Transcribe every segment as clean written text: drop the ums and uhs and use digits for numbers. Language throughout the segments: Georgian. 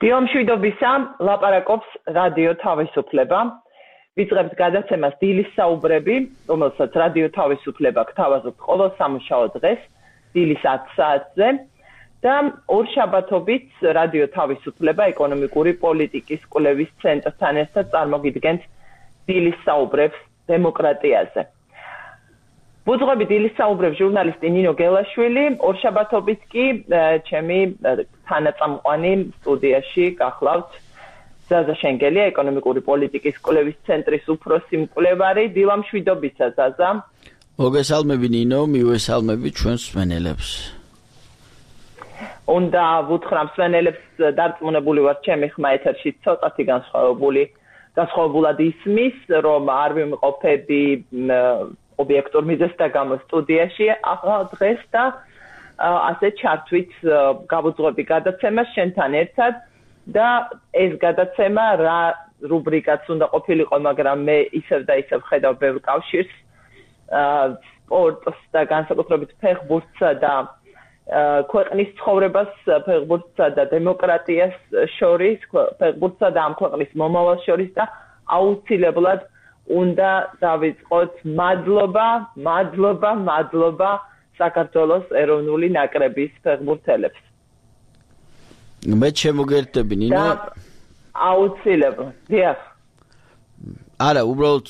დილამშვიდობისა, ლაპარაკობს რადიო თავისუფლება. ვიწყებთ გადაცემას დილის საუბრები, რომელსაც რადიო თავისუფლება გთავაზობთ ყოველ სამუშაო დღეს, დილის 10 საათზე და ორშაბათობით რადიო თავისუფლება ეკონომიკური პოლიტიკის კვლევის ცენტრთან ერთად წარმოგიდგენთ დილის საუბრებს დემოკრატიაზე. ვუძღვები დილის საუბრებს ჟურნალისტი ნინო გელაშვილი, ორშაბათობით კი ჩემი თანაწამყვანი სტუდიაში გახლავთ ზაზა შენგელია, ეკონომიკური პოლიტიკის კვლევის ცენტრის უფროსი მკვლევარი. დილამშვიდობისა, ზაზა. მოგესალმები ნინო, მივესალმები ჩვენს მსმენელებს. უნდა ვუთხრა მსმენელებს დარწმუნებული ვარ ჩემი ხმა ეთერში ცოტათი განსხვავებულად ისმის, რომ არ ვიმყოფები ობიექტურ მიზეზთა გამო სტუდიაში ახლა დღეს და ასე ჩართვით გავუძღვები გადაცემას შენთან ერთად და ეს გადაცემა რა რუბრიკაც უნდა ყოფილიყო, მაგრამ მე ისევ და ისევ ხედავ ბევრ კავშირს სპორტს და განსაკუთრებით ფეხბურთსა და ქვეყნის ცხოვრებას ფეხბურთსა და დემოკრატიას შორის, ფეხბურთსა და ამ ქვეყნის მომავალს შორის და აუცილებლად უნდა დავიწყოთ მადლობა საქართველოს ეროვნული ნაკრების ფეხბურთელებს. მე შემოგერთები ნინო. და აუცილებლად. დიახ. არა, უბრალოდ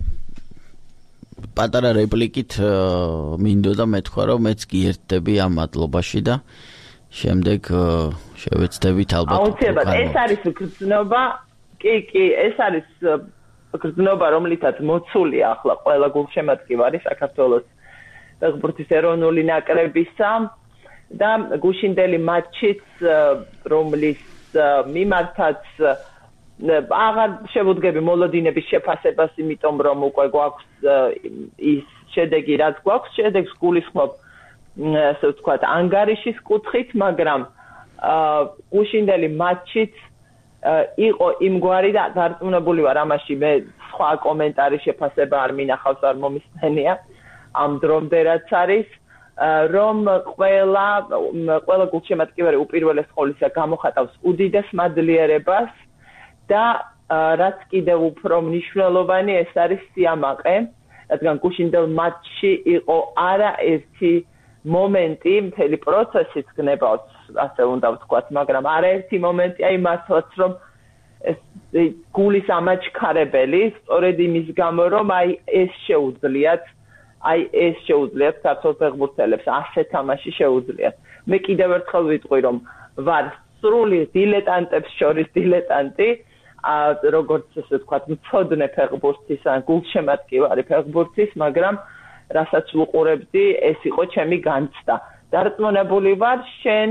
პატარა რეპლიკით მინდოდა მეთქვა, რომ მეც გიერთდები ამ მადლობაში და შემდეგ შევეცდებით ალბათ. აუცილებლად, ეს არის გრძნობა, კი, ეს არის გრძნობა, რომლითაც მოცულია ახლა ყველა გულშემატკივარი საქართველოს ფეხბურთის ეროვნული ნაკრებისა და გუშინდელი მატჩიც, რომლის მიმართაც აღარ შევუდგები მოლოდინების შეფასებას, იმიტომ რომ უკვე გვაქვს ის შედეგი, რაც გვაქვს, შედეგს გულისხმობ, ასე ვთქვათ, ანგარიშის კუთხით, მაგრამ გუშინდელი მატჩიც იყო იმგვარი და დარწმუნებული ვარ ამაში, მე სხვა კომენტარი შეფასება არ მინახავს, არ მომისმენია ამ დრომდე რაც არის, რომ ყველა გულშემატკივარი უპირველეს ყოვლისა გამოხატავს უდიდეს მადლიერებას და რაც კიდევ უფრო მნიშვნელოვანი ეს არის სიამაყე, რადგან გუშინდელ მატჩში იყო არაერთი მომენტი, მთელი პროცესიც გნებავთ, ასე უნდა ვთქვათ, მაგრამ არაერთი მომენტი აი მართლაც რომ ეს გულის ამაჩქარებელი, სწორედ იმის გამო რომ აი ეს შეუძლიათ ქართულ ფეხბურთელებს ასე თამაში შეუძლიათ. მე კიდევ ერთხელ ვიტყვი რომ ვარ სრული დილეტანტებს შორის დილეტანტი, როგორც ესე ვთქვათ, მცოდნე ფეხბურთის ან გულშემატკივარი ფეხბურთის, მაგრამ რასაც ვუყურებდი, ეს იყო ჩემი განცდა. დარწმუნებული ვარ, შენ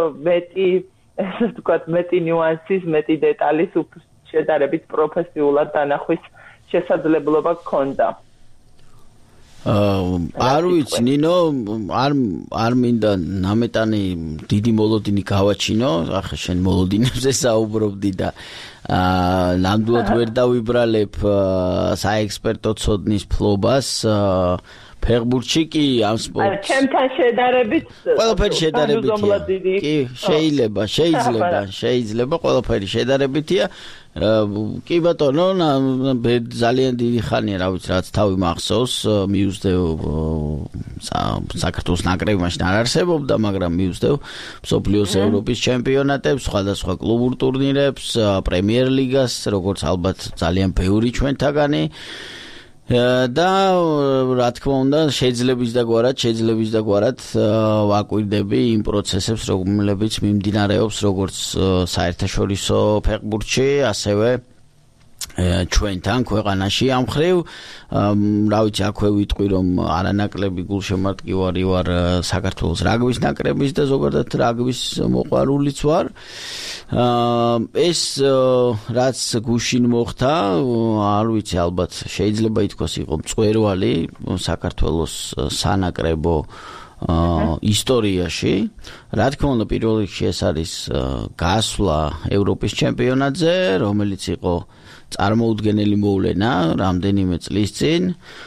მეტი ნიუანსის, მეტი დეტალის შედარებით პროფესიულად დანახვის შესაძლებლობა გქონდა. არ ვიცი ნინო, არ მინდა ნამეტანი დიდი მოლოდინი გავაჩინო, ახლა შენ მოლოდინებზე საუბრობდი და ნამდვილად ვერ დავიბრალებ საექსპერტო ცოდნის ფლობას. ფეხბურთში კი ამ სპორტს ჩემთან შედარებით ყველაფერი შედარებითია. კი, შეიძლება ყველაფერი შედარებითია. კი ბატონო, ძალიან დიდი ხანია, რა ვიცი, რაც თავი მახსოვს, მივსდევ საქართველოს ნაკრები მაშინ არ არსებობდა, მაგრამ მივსდევ მსოფლიოს ევროპის ჩემპიონატებს, სხვადასხვა კლუბურ ტურნირებს, პრემიერ ლიგას, როგორც ალბათ ძალიან ბევრი ჩვენთაგანი. და რა თქმა უნდა შეიძლება და გვარად ვაკვირდები იმ პროცესებს, რომლებიც მიმდინარეობს როგორც საერთაშორისო ფეხბურთში, ასევე ჩვენთან ქვეყანაში ამ ხრივ. რა ვიცი, აქვე ვიტყვი რომ არანაკლები გულშემატკივარი ვარ საქართველოს რაგბის ნაკრების და ზოგადად რაგბის მოყვარულიც ვარ. ეს რაც გუშინ მოხდა, არ ვიცი, ალბათ შეიძლება ითქვას იყო მწვერვალი საქართველოს სანაკრებო ისტორიაში, რა თქმა უნდა, პირველ რიგში ეს არის გასვლა ევროპის ჩემპიონატზე, რომელიც იყო წარმოუდგენელი მოვლენა რამდენიმე წლის წინ.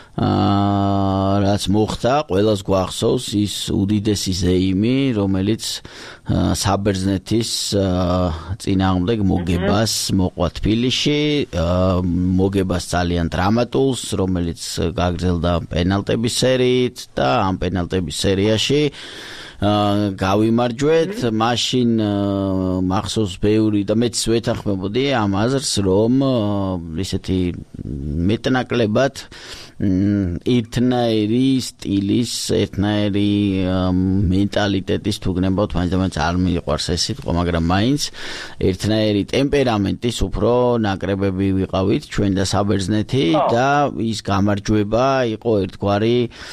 რაც მოხდა, ყველას გვახსოვს ის უდიდესი ზეიმი, რომელიც საბერძნეთის წინააღმდეგ მოგებას მოყვა თბილისში, მოგებას ძალიან დრამატულს, რომელიც გაგრძელდა პენალტების სერიით და ამ პენალტების სერიაში გავიმარჯვეთ, მაშინ მახსოვს ბევრი და მეც ვეთანხმებოდი ამ აზრს, რომ ისეთი მეტნაკლებად ერთნაირი სტილის, ერთნაირი მენტალიტეტის თუ გნებავთ, მაინც არ მიყვარს ეს სიტყვა, მაგრამ მაინც ერთნაირი ტემპერამენტის უფრო ნაკრებები ვიყავით ჩვენ და საბერძნეთი და ის გამარჯვება იყო ერთგვარი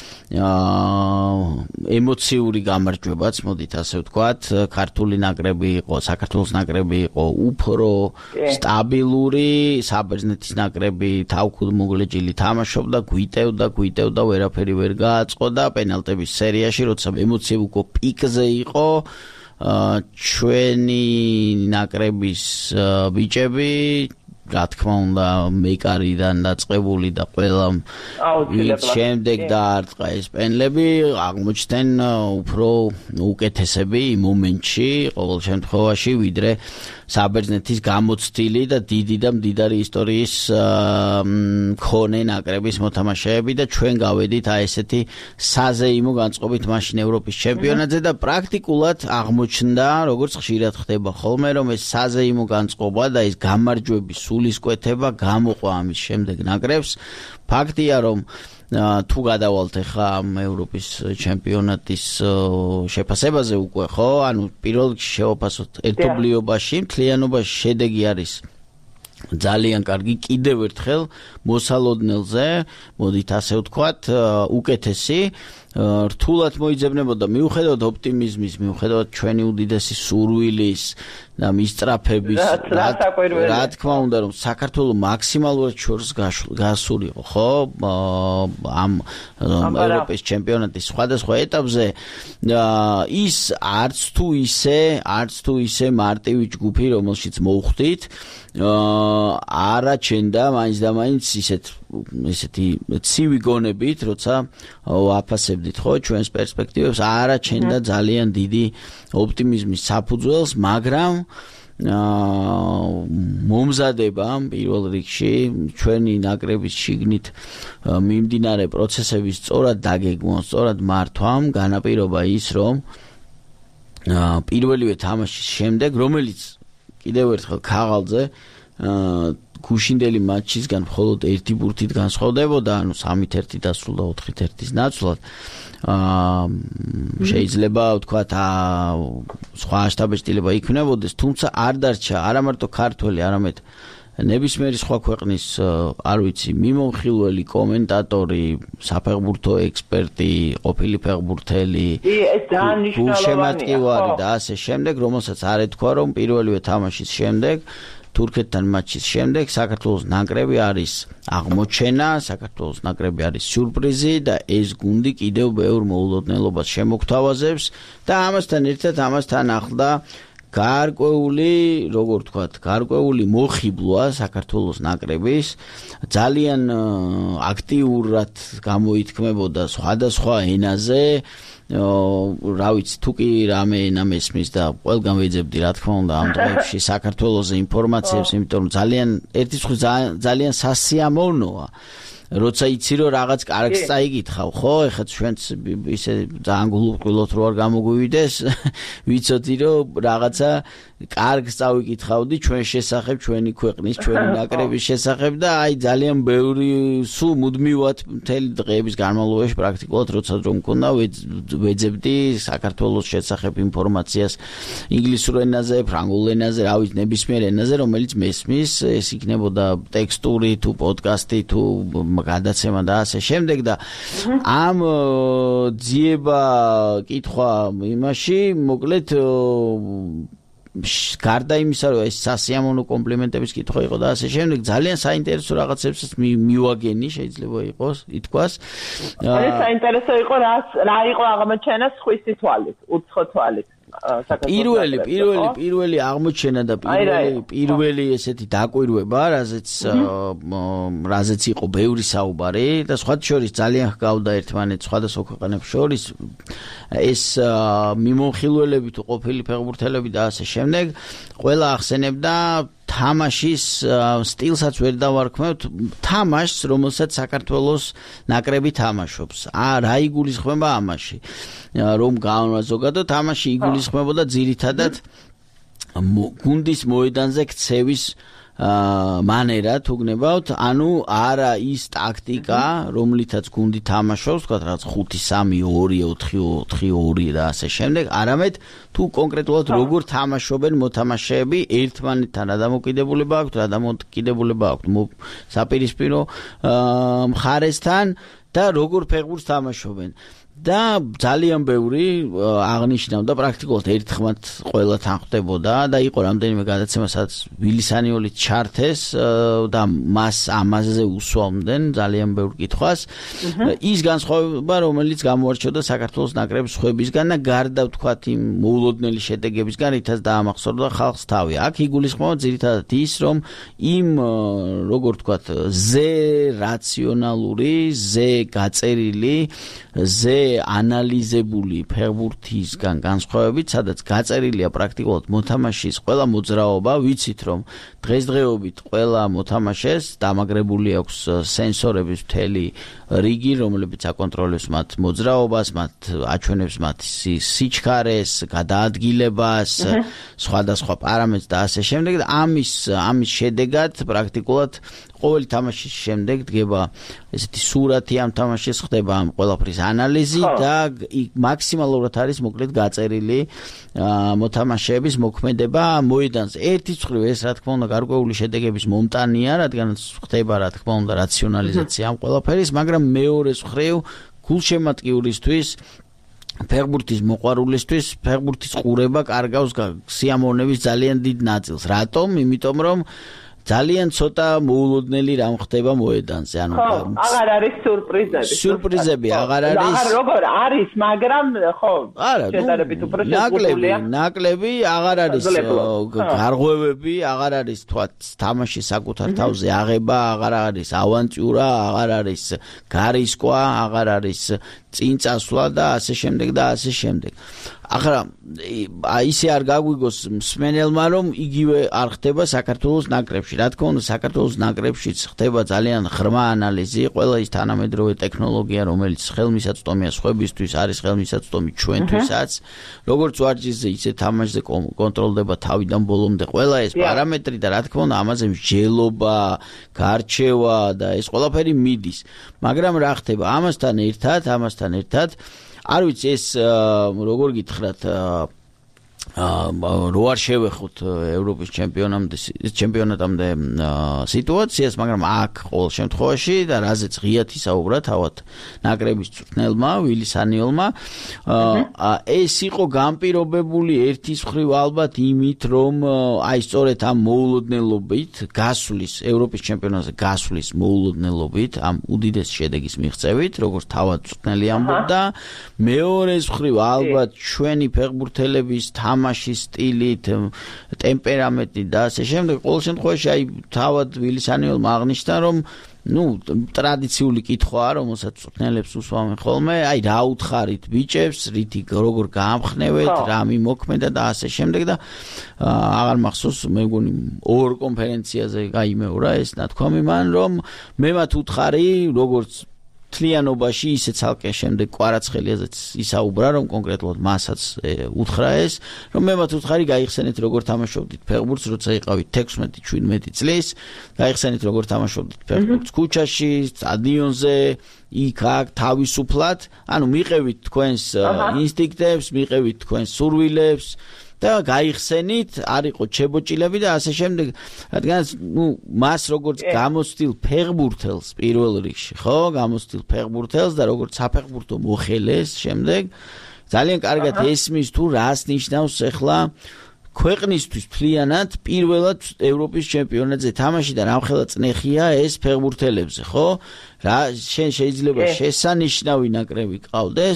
ემოციური გამარჯვებაც, მოდით ასე ვთქვათ, ქართული ნაკრები იყო, საქართველოს ნაკრები იყო უფრო სტაბილური, საბერძნეთის ნაკრები თავქუდმოგლეჯილი თამაშობდა, გვიტევდა, ვერაფერი ვერ გააწყო და პენალტების სერიაში, როცა ემოციები უკვე პიკზე იყო, ჩვენი ნაკრების ბიჭები რა თქმა უნდა მეკარიდან დაწყებული და ყველა შემდეგ დაარტყა ეს პენლები აღმოჩნდნენ უფრო უკეთესები იმ მომენტში ყოველ შემთხვევაში ვიდრე საბერძნეთის გამოცდილი და დიდი და მდიდარი ისტორიის მქონე ნაკრების მოთამაშეები და ჩვენ გავედით აი ესეთი საზეიმო განწყობით მაშინ ევროპის ჩემპიონატზე და პრაქტიკულად აღმოჩნდა როგორც ხშირად ხდება ხოლმე რომ ეს საზეიმო განწყობა და ეს გამარჯვების სულისკვეთება გამოყვა ამის შემდეგ ნაკრებს ფაქტია რომ თუ გადავალთ ახლა ევროპის ჩემპიონატის შეფასებაზე უკვე ხო ანუ პირველ რიგში შევაფასოთ ერთობლიობაში მთლიანობაში შედეგი არის ძალიან კარგი კიდევ ერთხელ მოსალოდნელზე მოდით ასე ვთქვათ უკეთესი რთულად მოიძებნებოდა მიუხედავად ოპტიმიზმის მიუხედავად ჩვენი უდიდესი სურვილის და მისწრაფების რა თქმა უნდა რომ საქართველოს მაქსიმალურად შორს გასულიყო ხო ამ ევროპის ჩემპიონატის სხვადასხვა ეტაპზე ის არც თუ ისე მარტივი ჯგუფი რომელშიც მოვხვდით არაჩენდა მაინც და მაინც ისეთი ცივი გონებით როცა ვაფასებდით ხო ჩვენს პერსპექტივებს არაჩენდა ძალიან დიდი ოპტიმიზმის საფუძველს მაგრამ მომზადება პირველ რიგში ჩვენი ნაკრების შიგნით მიმდინარე პროცესების სწორად დაგეგმვა, სწორად მართვამ განაპირობა ის რომ პირველივე თამაშის შემდეგ რომელიც კიდევ ერთხელ ქაღალდზე გუშინდელი მატჩისგან მხოლოდ ერთი ბურთით განსხვავდებოდა, ანუ 3-1 დასრულდა 4-1 ნაცვლად. შეიძლება ვთქვათ, სხვა შტაბეჭდილება იქნებოდეს, თუმცა არ დარჩა არა მარტო ქართველი, არამედ ნებისმიერი სხვა ქვეყნის, არ ვიცი, მიმოხილველი კომენტატორი, საფეხბურთო ექსპერტი, ყოფილი ფეხბურთელი, გულშემატკივარი და ასე შემდეგ, რომელსაც არ ეთქვა, რომ პირველივე თამაშის შემდეგ თურქეთთან მატჩის შემდეგ საქართველოს ნაკრები არის აღმოჩენა, საქართველოს ნაკრები არის სიურპრიზი და ეს გუნდი კიდევ ბევრ მოულოდნელობას შემოგთავაზებს და ამასთან ერთად ამასთან ახლდა გარკვეული, როგორ ვთქვათ, გარკვეული მოხიბლვა საქართველოს ნაკრების ძალიან აქტიურად გამოითქმებოდა სხვადასხვა ენაზე რა ვიცი თუ კი რამე ენა მესმის და ყველგან ვეძებდი რა თქმა უნდა ამ დღეებში საქართველოს ინფორმაციებს იმიტომ რომ ერთი ხრი ძალიან სასიამოვნოა როცა იცი რომ რაღაც კარგს წაიგითხავ ხო ეხლა ჩვენც ისე ძალიან გულუყვილოთ რო არ გამოგვივიდეს ვიცოდი რომ რაღაცა კარგს წავიკითხავდი ჩვენ შესახებ ჩვენი ქვეყნის ჩვენი ნაკრების შესახებ და აი ძალიან ბევრი სულ მუდმივად მთელი დღეების განმავლობაში პრაქტიკულად როცა რომ მქონდა ვეძებდი საქართველოს შესახებ ინფორმაციას ინგლისურ ენაზე, ფრანგულ ენაზე, რა ვიცი ნებისმიერ ენაზე რომელიც მესმის ეს იქნებოდა ტექსტური თუ პოდკასტი თუ გადაცემა და ასე შემდეგ და ამ ძიება კითხვა იმაში მოკლედ გარდა იმისა რომ ეს სასიამოვნო კომპლიმენტების კითხვა იყო და ასე შემდეგ ძალიან საინტერესო რაღაცებსაც მივაგენი შეიძლება იყოს ითქვას ეს საინტერესო იყო რა იყო აღმოჩენა სხვისი თვალით უცხო თვალით საქართველოს პირველი აღმოჩენა და პირველი ესეთი დაკვირვება, რაზეც იყო ბევრი საუბარი და სხვა შორის ძალიან ჰგავდა ერთმანეთს სხვადასხვა ქვეყნებს შორის ეს მიმოხილველები თუ ყოფილი ფეხბურთელები და ასე შემდეგ ყველა ახსენებდა თამაშის სტილსაც ვერ დავარქმევთ თამაშს რომელსაც საქართველოს ნაკრები თამაშობს რა იგულისხმება ამაში რომ ზოგადად თამაში იგულისხმებოდა ძირითადად გუნდის მოედანზე ქცევის მანერა თუ გნებავთ ანუ არა ის ტაქტიკა რომლითაც გუნდი თამაშობს თქვა რაღაც 5-3-2-4-4-2 და ასე შემდეგ არამედ თუ კონკრეტულად როგორ თამაშობენ მოთამაშეები ერთმანეთთან რა დამოკიდებულება აქვთ რა დამოკიდებულება აქვთ საპირისპირო მხარესთან და როგორ ფეხბურთს თამაშობენ და ძალიან ბევრი აღნიშნავდა პრაქტიკულად ერთხმად ყველა თან ხვდებოდა და იყო რამდენიმე გადაცემა სადაც ვილისანიოლი ჩართეს და მას ამაზე უსვამდნენ ძალიან ბევრ კითხვას ის განსხვავება რომელიც გამოარჩევდა საქართველოს ნაკრების ხვებისგან და გარდა ვთქვათ იმ მოულოდნელი შედეგებისგან რითაც დაამახსოვრდა ხალხს თავი აქ იგულისხმება ძირითადად ის რომ იმ როგორ ვთქვათ ზე რაციონალური ზე გაწერილი ზე ანალიზებული ფეხბურთისგან განსხვავებით, სადაც გაწერილია პრაქტიკულად მოთამაშის ყველა მოძრაობა, ვიცით რომ დღესდღეობით ყველა მოთამაშეს დამაგრებული აქვს სენსორების მთელი რიგი, რომლებიც აკონტროლებს მათ მოძრაობას, მათ აჩვენებს მათ სიჩქარეს, გადაადგილებას, სხვადასხვა პარამეტრს და ასე შემდეგ და ამის შედეგად პრაქტიკულად ყოველი თამაშის შემდეგ დგება ესეთი სურათი ამ თამაშის ხდება ამ ყველაფრის ანალიზი და მაქსიმალურად არის მოკლედ გაწერილი მოთამაშეების მოქმედება მოედანზე. ერთის მხრივ ეს რა თქმა უნდა გარკვეული შედეგების მომტანია, რადგანაც ხდება რა თქმა უნდა რაციონალიზაცია ამ ყველაფერის, მაგრამ მეორეს მხრივ გულშემატკივრისთვის ფეხბურთის მოყვარულისთვის ფეხბურთის ყურება კარგავს სიამოვნების ძალიან დიდ ნაწილს. რატომ? იმიტომ რომ ძალიან ცოტა მოულოდნელი რამ ხდება მოედანზე. ანუ აღარ არის სურპრიზები. სურპრიზები აღარ არის. როგორ არის, მაგრამ ხო, შედარებით უფრო შეგვიძლია. ნაკლები აღარ არის გარღვევები, აღარ არის თქვათ თამაშის საკუთარ თავზე აღება, აღარ არის ავანტიურა, აღარ არის გარისკვა, აღარ არის წინწასვლა და ასე შემდეგ და ასე შემდეგ. ახლა ისე არ გაგვიგოს მსმენელმა რომ იგივე არ ხდება საქართველოს ნაკრებში. რა თქმა უნდა საქართველოს ნაკრებშიც ხდება ძალიან ღრმა ანალიზი, ყველა ის თანამედროვე ტექნოლოგია, რომელიც ხელმისაწვდომია სხვებისთვის, არის ხელმისაწვდომი ჩვენთვისაც. როგორც ვარჯიშზე, ისე თამაშზე კონტროლდება თავიდან ბოლომდე ყველა ეს პარამეტრი და რა თქმა უნდა ამაზე მსჯელობა, გარჩევა და ეს ყველაფერი მიდის. მაგრამ რა ხდება ამასთან ერთად არ ვიცი ეს როგორ გითხრათ რო არ შევეხოთ ევროპის ჩემპიონატამდე სიტუაციას, მაგრამ აქ ყოველ შემთხვევაში და რაზეც ღიად ისაუბრა თავად ნაკრების წვრთნელმა ვილისანიოლმა ეს იყო განპირობებული ერთის მხრივ ალბათ იმით, რომ აი სწორედ ამ მოულოდნელობით გასვლის ევროპის ჩემპიონატზე გასვლის მოულოდნელობით ამ უდიდეს შედეგის მიღწევით, როგორც თავად წვრთნელი ამბობდა, მეორეს მხრივ ალბათ ჩვენი ფეხბურთელების თამაშის სტილით, ტემპერამენტით და ასე შემდეგ. ყოველ შემთხვევაში აი თავად ვილისანიოლმა აღნიშნა, რომ ტრადიციული კითხვაა, რომელსაც წვრთნელებს უსვამენ ხოლმე, აი რა უთხარით ბიჭებს, რითი როგორ გაამხნევეთ, რა მიმოქმედა და ასე შემდეგ და აღარ მახსოვს, მე მგონი ორ კონფერენციაზე გაიმეორა ეს ნათქვამი მან, რომ მე მათ უთხარი, როგორც თლიანობაში ისე ცალკე შემდეგ კვარაცხელიაზეც ისაუბრა, რომ კონკრეტულად მასაც უთხრა ეს, რომ მე მათ უთხარი გაიხსენეთ როგორ თამაშობდით ფეხბურთს, როცა იყავით 16-17 წლის, გაიხსენეთ როგორ თამაშობდით ფეხბურთს ქუჩაში, სტადიონზე, იქ-აქ თავისუფლად, ანუ მიყევით თქვენს ინსტინქტებს, მიყევით თქვენს სურვილებს და გაიხსენით, არ იყო ჩებოჭილები და ასე შემდეგ, რადგანაც მას როგორც გამოცდილ ფეხბურთელს პირველ რიგში, ხო, გამოცდილ ფეხბურთელს და როგორც საფეხბურთო მოხელეს შემდეგ ძალიან კარგად ესმის თუ რას ნიშნავს ახლა ქვეყნისთვის მთლიანად პირველად ევროპის ჩემპიონატზე თამაში და რამხელა წნეხია ეს ფეხბურთელებზე, ხო? რა შენ შეიძლება შესანიშნავი ნაკრები ყავდეს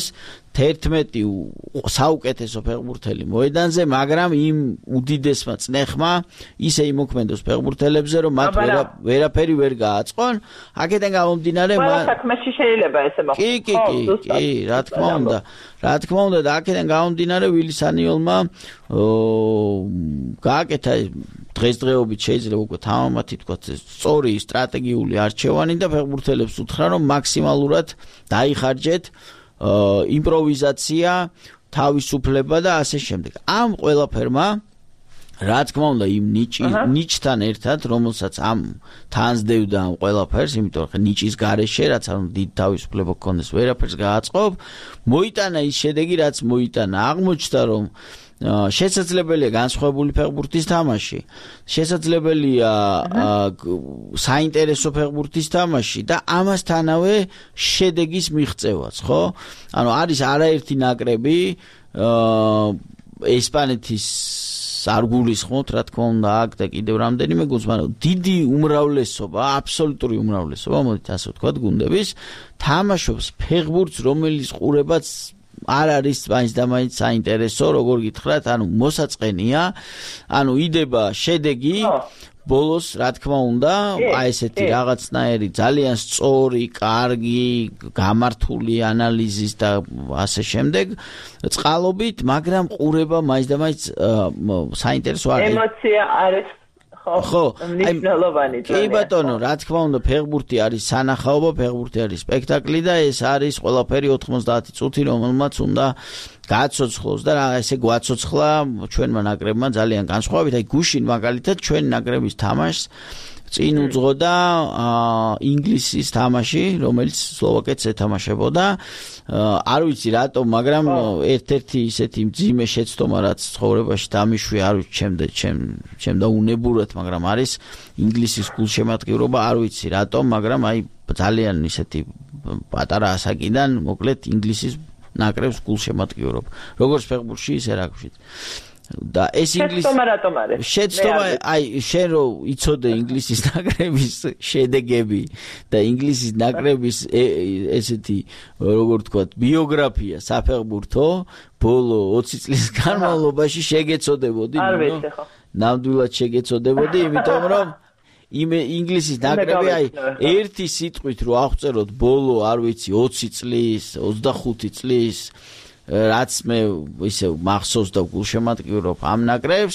11 საუკეთესო ფეხბურთელი მოედანზე, მაგრამ იმ უდიდესმა წნეხმა ისე იმოქმედოს ფეხბურთელებზე, რომ მათ ვერაფერი ვერ გააწყონ. აქედან გამომდინარე, ყველა საქმეში შეიძლება ესე მოხდეს. კი, რა თქმა უნდა. რა თქმა უნდა, და აქედან გამომდინარე, ვილი სანიოლმა გააკეთა დღესდღეობით შეიძლება უკვე თამამათი თქვათ სწორი სტრატეგიული არჩევანი და ფეხბურთელებს უთხრა, რომ მაქსიმალურად დაიხარჯეთ იმპროვიზაცია, თავისუფლება და ასე შემდეგ. ამ ყველაფერმა რა თქმა უნდა იმ ნიჭთან ერთად, რომელსაც ამ თანსდევდა ამ ყველაფერს, იმიტომ რომ ნიჭის გარეშე, რაც არ უნდა დიდ თავისუფლება გქონდეს, ვერაფერს გააწყობ, მოიტანა ის შედეგი, რაც მოიტანა. აღმოჩნდა, რომ შესაძლებელია განსხვავებული ფეხბურთის თამაში, შესაძლებელია საინტერესო ფეხბურთის თამაში და ამასთანავე შედეგის მიღწევაც, ხო? ანუ არის არაერთი ნაკრები ესპანეთის არ გულისხმობთ, რა თქმა უნდა, აქ და კიდევ რამდენიმე გუნდს, მაგრამ დიდი უმრავლესობა, აბსოლუტური უმრავლესობა, მოდით ასე ვთქვათ, გუნდების თამაშობს ფეხბურთს, რომელიც ყურებაც არ არის მაინც და მაინც საინტერესო, როგორ გითხრათ, ანუ მოსაწყენია, ანუ იდება შედეგი ბოლოს, რა თქმა უნდა, აი ესეთი რაღაცნაირი ძალიან სწორი, კარგი, გამართული ანალიზის და ასე შემდეგ წყალობით, მაგრამ ყურება მაინც და მაინც საინტერესო არ არის. ემოცია არის ხო, მნიშვნელოვანი. კი ბატონო, რა თქმა უნდა, ფეხბურთი არის სანახაობა, ფეხბურთი არის სპექტაკლი და ეს არის ყველაფერი 90 წუთი, რომელმაც უნდა გააცოცხლოს და ესე გვაცოცხლა ჩვენმა ნაკრებმა ძალიან განსხვავებით. აი გუშინ მაგალითად ჩვენი ნაკრების თამაშს წინ უძღოდა ინგლისის თამაში, რომელიც სლოვაკეთს ეთამაშებოდა. არ ვიცი რატომ, მაგრამ ერთ-ერთი ისეთი მძიმე შეცდომა, რაც ცხოვრებაში დამიშვი, არ ვიცი, ჩემ და უნებურად, მაგრამ არის ინგლისის გულშემატკივრობა, არ ვიცი რატომ, მაგრამ აი ძალიან ისეთი პატარა ასაკიდან, მოკლედ ინგლისის ნაკრებს გულშემატკივრობა. როგორც ფეხბურთში, ისე რაგბიშიც. და ეს ინგლისი შეცდომა აი შენ რო იცოდე ინგლისის ნაკრების შედეგები და ინგლისის ნაკრების ესეთი როგორ ვთქვათ ბიოგრაფია საფეხბურთო ბოლო 20 წლის განმავლობაში შეგეცოდებოდი ნამდვილად შეგეცოდებოდი იმიტომ რომ ინგლისის ნაკრები აი ერთი სიტყვით რო აღწეროთ ბოლო არ ვიცი 20 წლის 25 წლის რაც მე ისე მახსოვს და გულშემატკივრობ ამ ნაკრებს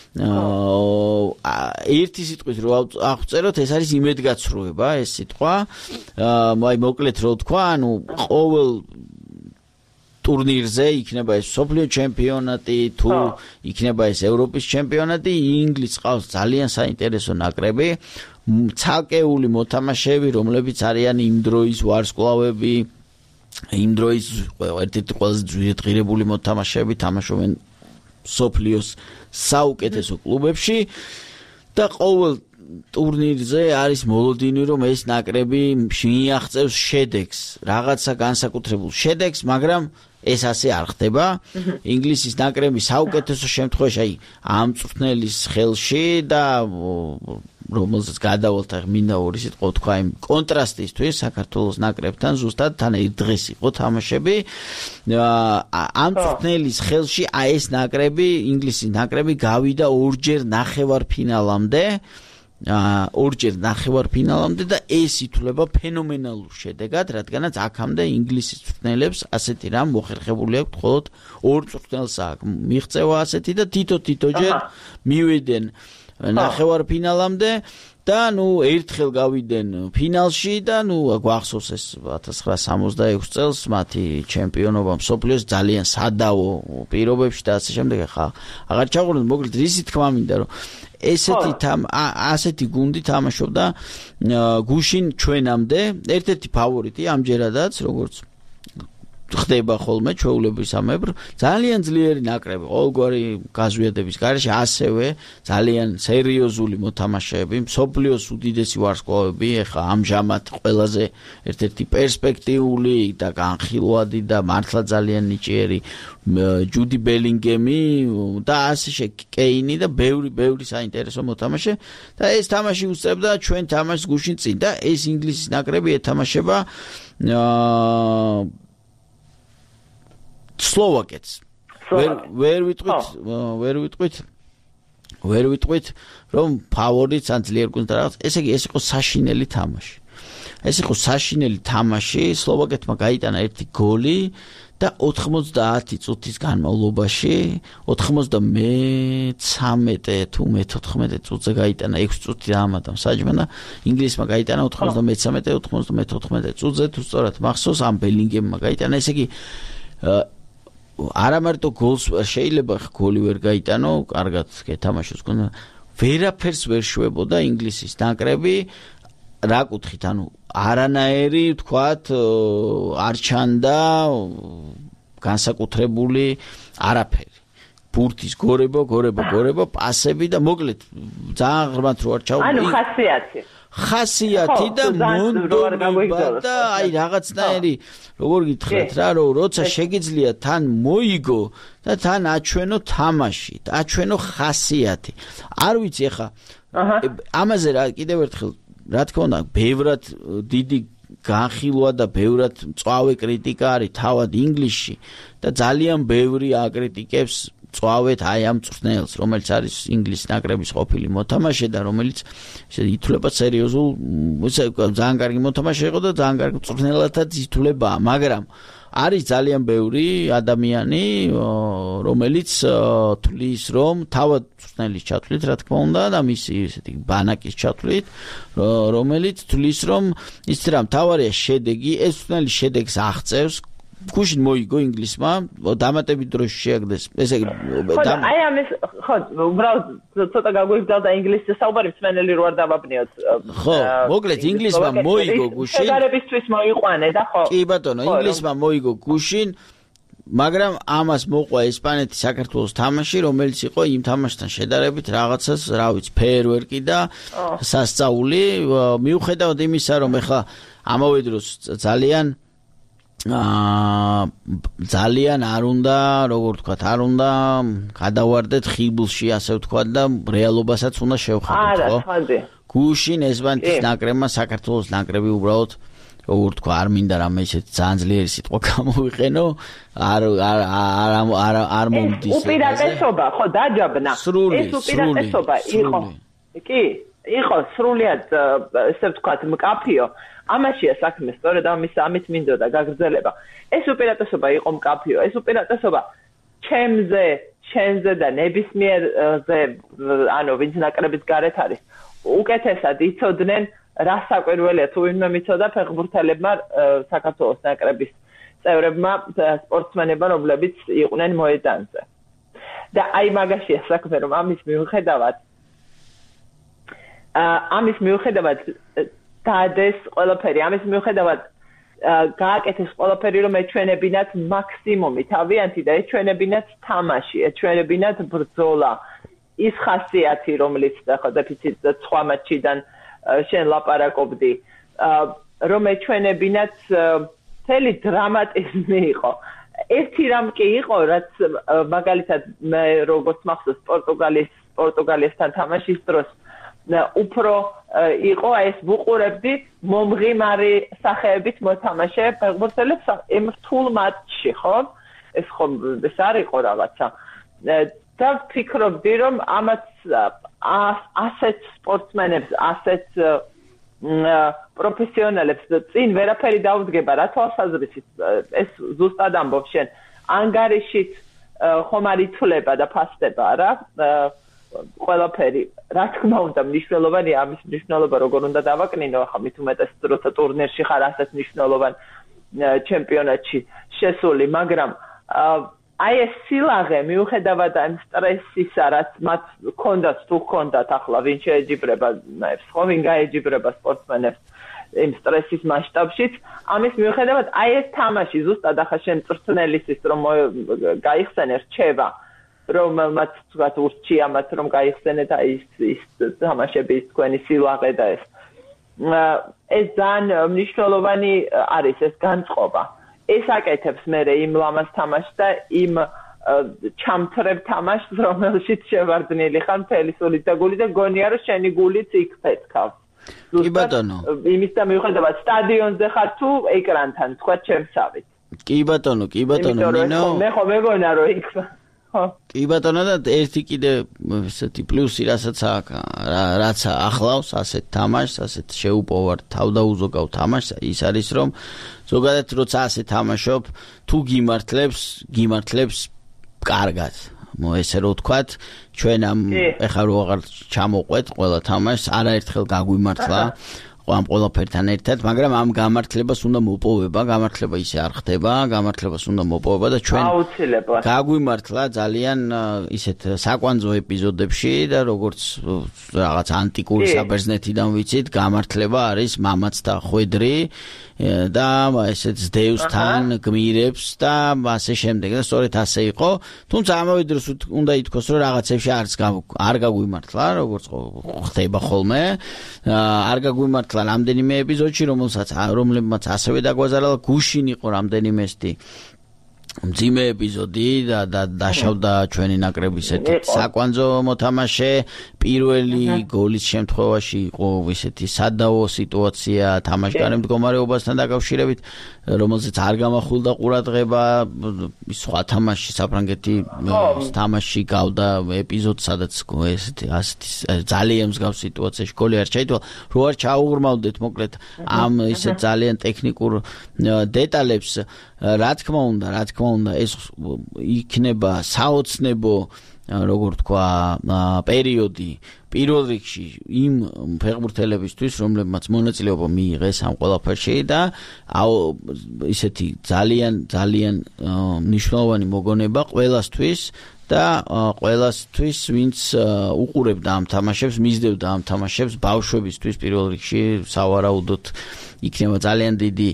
ერთი სიტყვით რო აღწეროთ ეს არის იმედგაცრუება ეს სიტყვა აი მოკლედ რო თქვა ანუ ყოველ ტურნირზე იქნება ეს მსოფლიო ჩემპიონატი თუ იქნება ეს ევროპის ჩემპიონატი ინგლისს ყავს ძალიან საინტერესო ნაკრები ცალკეული მოთამაშეები რომლებიც არიან იმ დროის ვარსკვლავები იმ დროის ერთ-ერთი ყველაზე ძვირადღირებული მოთამაშეები თამაშობენ სოფლიოს საუკეთესო კლუბებში და ყოველ ტურნირზე არის მოლოდინი რომ ეს ნაკრები მიაღწევს შედეგს რაღაცა განსაკუთრებულ შედეგს მაგრამ ეს ასე არ ხდება ინგლისის ნაკრები საუკეთესო შემთხვევაში აი ამ წვრთნელის ხელში და რომელზეც გადავალთ მინდა ორი სიტყვა თქვა იმ კონტრასტისთვის საქართველოს ნაკრებთან ზუსტად თან ერთ დღეს იყო თამაშები ამ წვრთნელის ხელში აი ეს ნაკრები ინგლისის ნაკრები გავიდა ორჯერ ნახევარფინალამდე და ეს ითვლება ფენომენალურ შედეგად, რადგანაც აქამდე ინგლისის წვრთნელებს ასეთი რამ მოხერხებული აქვს მხოლოდ ორ წვრთნელს აქვს მიღწევა ასეთი და თითო-თითოჯერ მივიდნენ ნახევარფინალამდე და ნუ ერთხელ გავიდნენ ფინალში და ნუ გვახსოვს ეს 1966 წელს მათი ჩემპიონობა მსოფლიოს ძალიან სადავო პირობებში და ასე შემდეგ ხა აღარ ჩაღვარდეთ მოკლედ რისი თქმა მინდა რომ ასეთი გუნდი თამაშობდა გუშინ ჩვენამდე ერთ-ერთი ფავორიტი ამჯერადაც როგორც ხდება ხოლმე ჩვეულებისამებრ ძალიან ძლიერი ნაკრები ყოველგვარი გაზვიადების გარეშე ასევე ძალიან სერიოზული მოთამაშეები მსოფლიოს უდიდესი ვარსკვლავები ეხა ამჟამად ყველაზე ერთ-ერთი პერსპექტიული და განხილვადი და მართლა ძალიან ნიჭიერი ჯუდი ბელინგემი და ასე კეინი და ბევრი საინტერესო მოთამაშე და ეს თამაში უსწრებდა ჩვენ თამაშს გუშინ წინ და ეს ინგლისის ნაკრები ეთამაშება სლოვაკეთს. ვერ ვიტყვით, რომ ფავორიტს ან ძლიერ გუნდს და რაღაც. ესე იგი, ეს იყო საშინელი თამაში. ეს იყო საშინელი თამაში, სლოვაკეთმა გაიტანა ერთი გოლი და 90 წუთის განმავლობაში 93 თუ 14 წუთზე გაიტანა 6 წუთი დაამატა საჯმენა ინგლისმა გაიტანა 93 წუთზე თუ სწორად მახსოვს ამ ბელინგემმა გაიტანა ესე იგი არა მარტო გოლს შეიძლება გოლი ვერ გაიტანო კარგად გეთამაშოს გონდა ვერაფერს ვერ შვებოდა ინგლისის ნაკრები რა კუთხით ანუ არანაირი თქვათ არ ჩანდა განსაკუთრებული არაფერი ბურთის გორება პასები და მოკლედ ძალიან ღრმად რო არ ჩავდი ანუ ხასიათი და მონდომება და აი რაღაცნაირი როგორ გითხრათ რა რომ როცა შეგიძლია თან მოიგო და თან აჩვენო თამაში აჩვენო ხასიათი არ ვიცი ახლა ამაზე რა კიდევ ერთხელ რა თქმა უნდა, ბევრად დიდი განხილვა და ბევრად მწვავე კრიტიკა არის თავად ინგლისში და ძალიან ბევრი აკრიტიკებს მწვავეთ აი ამ მწვრთნელს, რომელიც არის ინგლისის ნაკრების ყოფილი მოთამაშე და რომელიც ითვლება სერიოზულ, ძალიან კარგი მოთამაშე იყო და ძალიან კარგი მწვრთნელადაც ითვლებაა, მაგრამ არის ძალიან ბევრი ადამიანი, რომელიც თვლის, რომ თავად მწვრთნელის ჩათვლით, რა თქმა უნდა, და მისი ესეთი ბანაკის ჩათვლით, რომელიც თვლის, რომ იცით რა, მთავარია შედეგი, ეს მწვრთნელი შედეგს აღწევს, გუშინ მოიგო ინგლისმა, დამატებით დროში შეაგდეს. ესე იგი, აი ამის ხო, უბრალოდ ცოტა გაგვიგზავნა ინგლისის საუბარი მსმენელი რო არ დავაბნიოთ. ხო, მოკლედ ინგლისმა მოიგო გუშინ. შედარებისთვის მოიყვანე და ხო. კი ბატონო, ინგლისმა მოიგო გუშინ, მაგრამ ამას მოყვა ესპანეთის საქართველოს თამაში, რომელიც იყო იმ თამაშთან შედარებით რაღაცას, რა ვიცი, ფეერვერკი და სასწაული, მიუხედავად იმისა, რომ ეხლა ამავე დროს ძალიან არ უნდა, როგორ ვთქვათ, არ უნდა გადავარდეთ ხიბლში, ასე ვთქვათ და რეალობასაც უნდა შევხედოთ, ხო? გუშინ ესპანეთის ნაკრებმა საქართველოს ნაკრები უბრალოდ როგორ ვთქვა, არ მინდა რამე ისეთ ძალიან ძლიერი სიტყვა გამოვიყენო, არ მომდის. უპირატესობა, ხო, დაჯაბნა. ეს უპირატესობა იყო. კი, იყო სრულიად, ესე ვთქვათ, მკაფიო. ამაშია საქმე, სწორედ ამით მინდოდა გაგრძელება. ეს უპირატესობა იყო მკაფიო. ეს უპირატესობა ჩემზე და ნებისმიერზე, ანუ ვინც ნაკრების გარეთ არის, უკეთესად იცოდნენ, რა საკვირველია თუ ვინმე მიცოდა ფეხბურთელებმა საქართველოს ნაკრების წევრებმა სპორტსმენებმა, რომლებიც იყვნენ მოედანზე. და აი მაგაშია საქმე, რომ ამის მიუხედავად დადეს ყველაფერი, ამის მიუხედავად გააკეთეს ყველაფერი, რომ ეჩვენებინათ მაქსიმუმი თავიანთი და ეჩვენებინათ თამაში, ეჩვენებინათ ბრძოლა, ის ხასიათი, რომელიც ახლა დეფიციტ სხვა მატჩიდან შენ ლაპარაკობდი, რომ ეჩვენებინათ მთელი დრამატიზმი იყო. ერთი რამ კი იყო, რაც მაგალითად მე როგორც მახსოვს პორტუგალიასთან თამაშის დროს უფრო იყო ეს ვუყურებდი მომღიმარი სახეებით მოთამაშე ფეხბურთელებს იმ რთულ მატჩში, ხო? ეს ხომ ეს არ იყო რაღაცა. და ვფიქრობდი, რომ ამაც ასეთ სპორტსმენებს, ასეთ პროფესიონალებს წინ ვერაფერი დაუდგება, რა თვალსაზრისით ეს ზუსტად ამბობ შენ. ანგარიშით ხომ არ ითვლება და ფასდება რა? ყველაფერი, რა თქმა უნდა, მნიშვნელოვანია ამის მნიშვნელობა, როგორ უნდა დავაკნინო, ახლა მით უმეტეს როცა ტურნირში ხარ ასეთ მნიშვნელოვან ჩემპიონატში შესული, მაგრამ აი ეს სილაღე მიუხედავად ამ სტრესისა, რაც მათ ჰქონდათ თუ ჰქონდათ ახლა ვინ შეეჯიბრება ნაებს, ხო ვინ გაეჯიბრება სპორტსმენებს იმ სტრესის მასშტაბშიც, ამის მიუხედავად აი ეს თამაში ზუსტად ახლა შენ მწვრთნელისთვის რომ გაიხსენე რჩება რომელმაც თქვათ ურჩია მათ რომ გაიხსენეთ აი ის თამაშების თქვენი სილაღე და ეს ძალიან მნიშვნელოვანი არის ეს განწყობა. ეს აკეთებს მე იმ ლამაზ თამაშს და იმ ჩამთრებ თამაშს, რომელშიც შევარდნილი ხარ მთელი სულით და გულით და გონია რომ შენი გულიც იქ ფეთქავს. კი ბატონო. იმის და მიუხედავად სტადიონზე ხარ თუ ეკრანთან, თქვა ჩემსავით. კი ბატონო, ნინო. მე ხო მეგონა რომ იქ კი ბატონო და ერთი კიდე ესეთი პლუსი რაც ახლავს ასეთ თამაშს, ასეთ შეუპოვარ თავდაუზოგავ თამაშს, ის არის რომ ზოგადად როცა ასე თამაშობ, თუ გიმართლებს კარგად. ესე რო ვთქვათ, ჩვენ ეხლა რო აღარ ჩამოყვეთ ყველა თამაშს, არაერთხელ გაგვიმართლა ამ ყველაფერთან ერთად, მაგრამ ამ გამართლებას უნდა მოპოვება, გამართლება ისე არ ხდება, გამართლებას უნდა მოპოვება და ჩვენ აუცილებლად გაგვიმართლა ძალიან ისეთ საკვანძო ეპიზოდებში და როგორც რაღაც ანტიკური საბერძნეთიდან ვიცით, გამართლება არის მამაც და ხვედრი და ესეც ძდევსთან გმირებს და ასე შემდეგ და სწორედ ასე იყო, თუმცა ამავე დროს უნდა ითქვას, რომ რაღაცებში არ გაგვიმართლა, როგორც ხდება ხოლმე, არ გაგვიმართლა რამდენიმე ეპიზოდში, რომლებმაც ასევე დაგვაზარალა, გუშინ იყო რამდენიმე ესეთი მძიმე ეპიზოდი და დაშავდა ჩვენი ნაკრების ესეთი საკვანძო მოთამაშე, პირველი გოლის შემთხვევაში იყო ესეთი სადაო სიტუაცია თამაშგარე მდგომარეობასთან დაკავშირებით, რომელზეც არ გამახვილდა ყურადღება, სხვა თამაში საფრანგეთი თამაში გავდა ეპიზოდს, სადაც ესეთი ძალიან მსგავს სიტუაციაში გოლი არ ჩაითვალა, რო არ ჩაუღრმავდეთ მოკლედ ამ ისეთ ძალიან ტექნიკურ დეტალებს, რა თქმა უნდა, ეს იქნება საოცნებო, როგორ თქვა, პერიოდი პირველ რიგში იმ ფეხბურთელებისთვის, რომლებმაც მონაწილეობა მიიღეს ამ ყველაფერში და ისეთი ძალიან მნიშვნელოვანი მოგონება ყველასთვის და ყველასთვის, ვინც უყურებდა ამ თამაშებს, მისდევდა ამ თამაშებს, ბავშვებისთვის პირველ რიგში სავარაუდოდ იქნება ძალიან დიდი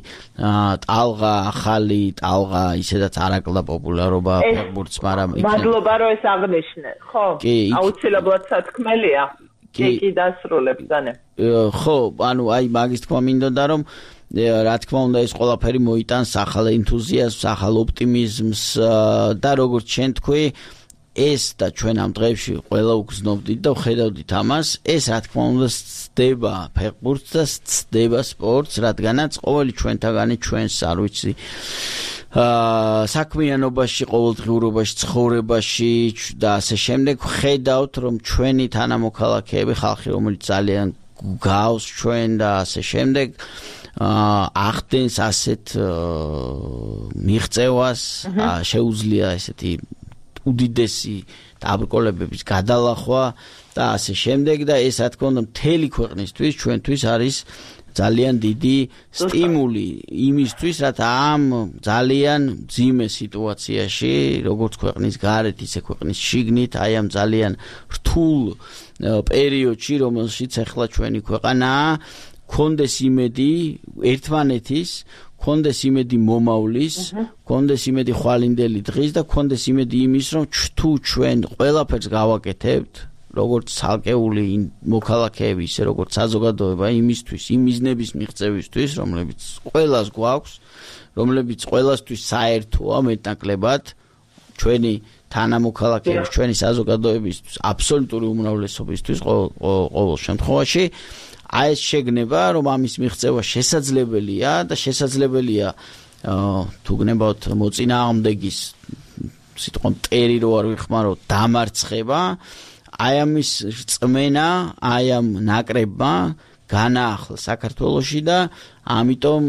ახალი ტალღა, ისედაც არ აკლდა პოპულარობა ფეხბურთს, მაგრამ მადლობა რომ ეს აღნიშნე, ხო? აუცილებლად სათქმელია. კი დასრულებს დანე. ხო, ანუ აი მაგის თქმა მინდოდა რომ რა თქმა უნდა ეს ყველაფერი მოიტანს ახალ ენთუზიაზმს, ახალ ოპტიმიზმს და როგორც შენ თქვი, ეს და ჩვენ ამ დღეებში ყველა უგზნობდით და ვხედავდით ამას, ეს რა თქმა უნდა ცდება ფეხბურთს და ცდება სპორტს, რადგანაც ყოველი ჩვენთაგანი ჩვენს არ ვიცი საქმიანობაში, ყოველდღიურობაში, ცხოვრებაში და ასე შემდეგ ვხედავთ, რომ ჩვენი თანამოქალაქეები, ხალხი, რომელიც ძალიან გავს ჩვენ და ასე შემდეგ ახდენს ასეთ მიღწევას, შეუძლია ესეთი უდიდესი დაბრკოლებების გადალახვა და ასე შემდეგ და ეს რა თქმა უნდა მთელი ქვეყნისთვის, ჩვენთვის არის ძალიან დიდი სტიმული იმისთვის, რათა ამ ძალიან მძიმე სიტუაციაში, როგორც ქვეყნის გარეთ, ისე ქვეყნის შიგნით, აი ამ ძალიან რთულ პერიოდში, რომელშიც ახლა ჩვენი ქვეყანაა, კონდეს იმედი ერთმანეთის, კონდეს იმედი მომავლის, კონდეს იმედი ხვალინდელი დღის და კონდეს იმედი იმის, რომ თუ ჩვენ ყველაფერს გავაკეთებთ, როგორც ცალკეული მოქალაქეები, ისე როგორც საზოგადოება იმისთვის, იმ მიზნების მიღწევისთვის, რომლებიც ყველას გვაქვს, რომლებიც ყველასთვის საერთოა მეტნაკლებად, ჩვენი თანამოქალაქეების, ჩვენი საზოგადოებისთვის, აბსოლუტური უმრავლესობისთვის ყოველ შემთხვევაში აი ეს შეგნება, რომ ამის მიღწევა შესაძლებელია და შესაძლებელია თუ გნებავთ მოწინააღმდეგის სიტყვა მტერი რო არ ვიხმარო დამარცხება, აი ამის წმენა, აი ამ ნაკრებმა განაახლა საქართველოში და ამიტომ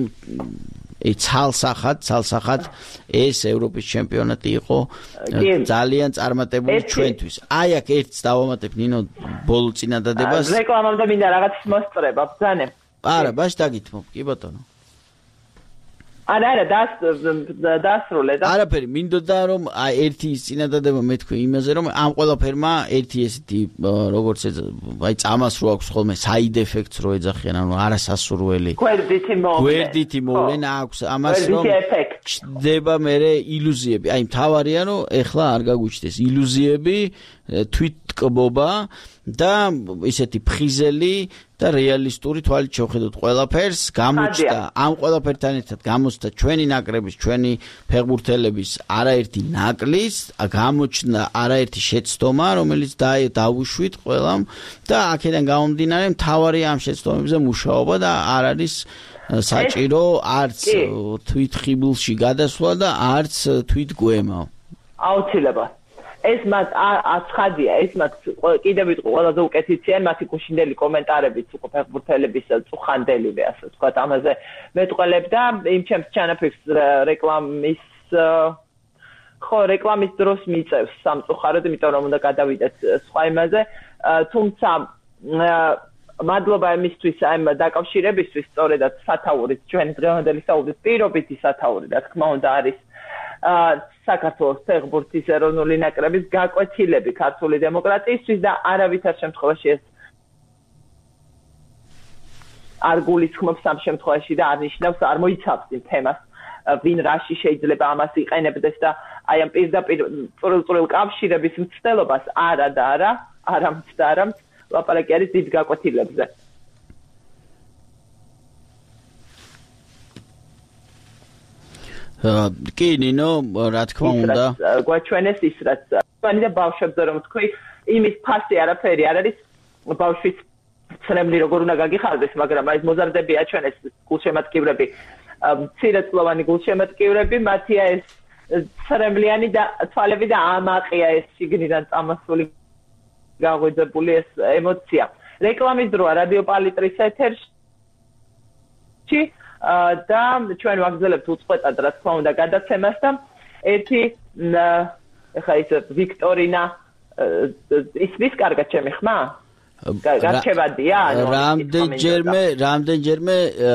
ცალსახად ეს ევროპის ჩემპიონატი იყო ძალიან წარმატებული ჩვენთვის. აი აქ ერთს დავამატებ ნინო ბოლო წინადადებას. რეკლამამდე მინდა რაღაც მოსწრება, ბძანე. არა, ბაშ დაგითმობ, კი ბატონო. არა, დასრულე და არაფერი, მინდოდა რომ აი ერთი წინადადება მეთქვი იმაზე, რომ ამ ყველაფერმა ერთი ესეთი როგორც აი წამას რო აქვს ხოლმე side effects რო ეძახიან, ანუ არასასურველი გვერდითი მოვლენა აქვს ამას, რომ ჩდება მერე ილუზიები. აი მთავარია რომ ეხლა არ გაგვიჩნდეს ილუზიები, თვითტკბობა და ისეთი ფხიზელი და რეალისტური თვალით შევხედოთ ყველაფერს, გამოჩნდა ამ ყველაფერთან ერთად გამოჩნდა ჩვენი ნაკრების, ჩვენი ფეხბურთელების არაერთი ნაკლის, გამოჩნდა არაერთი შეცდომა, რომელიც დაუშვით ყველამ და აქედან გამომდინარე მთავარი ამ შეცდომებზე მუშაობა და არ არის საჭირო არც თვითხიბლში გადასვლა და არც თვითგვემა. აუცილებლად. ეს მათ აცხადია, ეს მათ კიდევ ვიტყვი ყველაზე უკეთესია მათი გუშინდელი კომენტარებიც უკვე ფეხბურთელების წუხანდელივე, ასე ვთქვათ, ამაზე მეტყველებდა იმ ჩემს ჩანაფიქრს რეკლამის დროს მიწევს სამწუხაროდ, იმიტომ რომ უნდა გადავიდეთ სხვა იმაზე, თუმცა მადლობა იმისთვის, ამ დაკავშირებისთვის, სწორედაც სათაურის ჩვენი დღევანდელი საუბრის პირობითი სათაური, რა თქმა უნდა, არის საქართველოს ფეხბურთის ეროვნული ნაკრების გაკვეთილები ქართული დემოკრატიისთვის და არავითარ შემთხვევაში ეს არ გულისხმობს ამ შემთხვევაში და არ ნიშნავს, არ მოიცავს იმ თემას, ვინ რაში შეიძლება ამას იყენებდეს და აი ამ პირდაპირ წვრილ კავშირების მცდელობას არა და არა ლაპარაკი არის დიდ გაკვეთილებზე. კი ნინო, რა თქმა უნდა. გვაჩვენეს ის რაც თქვენი და ბავშვებზე რომ თქვი, იმის ფასი არაფერი არ არის, ბავშვის ცრემლი როგორ უნდა გაგიხარდეს, მაგრამ აი მოზარდები აჩვენეს გულშემატკივრები, მცირეწლოვანი გულშემატკივრები, მათია ეს ცრემლიანი და თვალები და ამაყია ეს შიგნიდან წამასული გაღვიძებული ეს ემოცია. რეკლამის დროა რადიო პალიტრის ეთერში და ჩვენ ვაგრძელებთ უწყვეტად, რა თქმა უნდა, გადაცემას და ერთი ეხა ის ვიქტორინა ისმის კარგად ჩემი ხმა? გარჩევადია, რამდენჯერმე